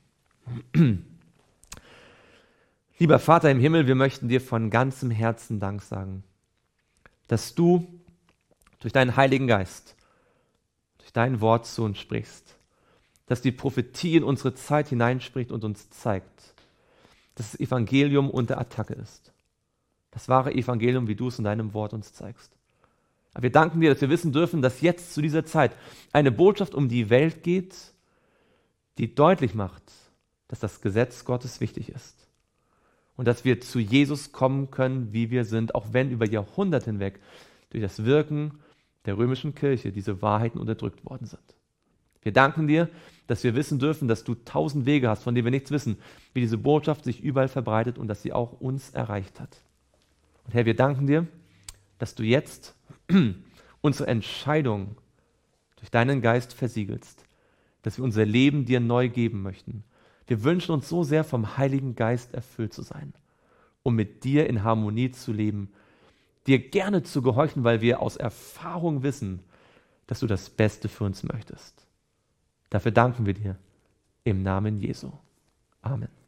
Lieber Vater im Himmel, wir möchten dir von ganzem Herzen Dank sagen, dass du durch deinen Heiligen Geist, durch dein Wort zu uns sprichst, dass die Prophetie in unsere Zeit hineinspricht und uns zeigt, dass das Evangelium unter Attacke ist. Das wahre Evangelium, wie du es in deinem Wort uns zeigst. Aber wir danken dir, dass wir wissen dürfen, dass jetzt zu dieser Zeit eine Botschaft um die Welt geht, die deutlich macht, dass das Gesetz Gottes wichtig ist. Und dass wir zu Jesus kommen können, wie wir sind, auch wenn über Jahrhunderte hinweg durch das Wirken der römischen Kirche diese Wahrheiten unterdrückt worden sind. Wir danken dir, dass wir wissen dürfen, dass du tausend Wege hast, von denen wir nichts wissen, wie diese Botschaft sich überall verbreitet und dass sie auch uns erreicht hat. Und Herr, wir danken dir, dass du jetzt unsere Entscheidung durch deinen Geist versiegelst, dass wir unser Leben dir neu geben möchten. Wir wünschen uns so sehr, vom Heiligen Geist erfüllt zu sein, um mit dir in Harmonie zu leben, dir gerne zu gehorchen, weil wir aus Erfahrung wissen, dass du das Beste für uns möchtest. Dafür danken wir dir im Namen Jesu. Amen.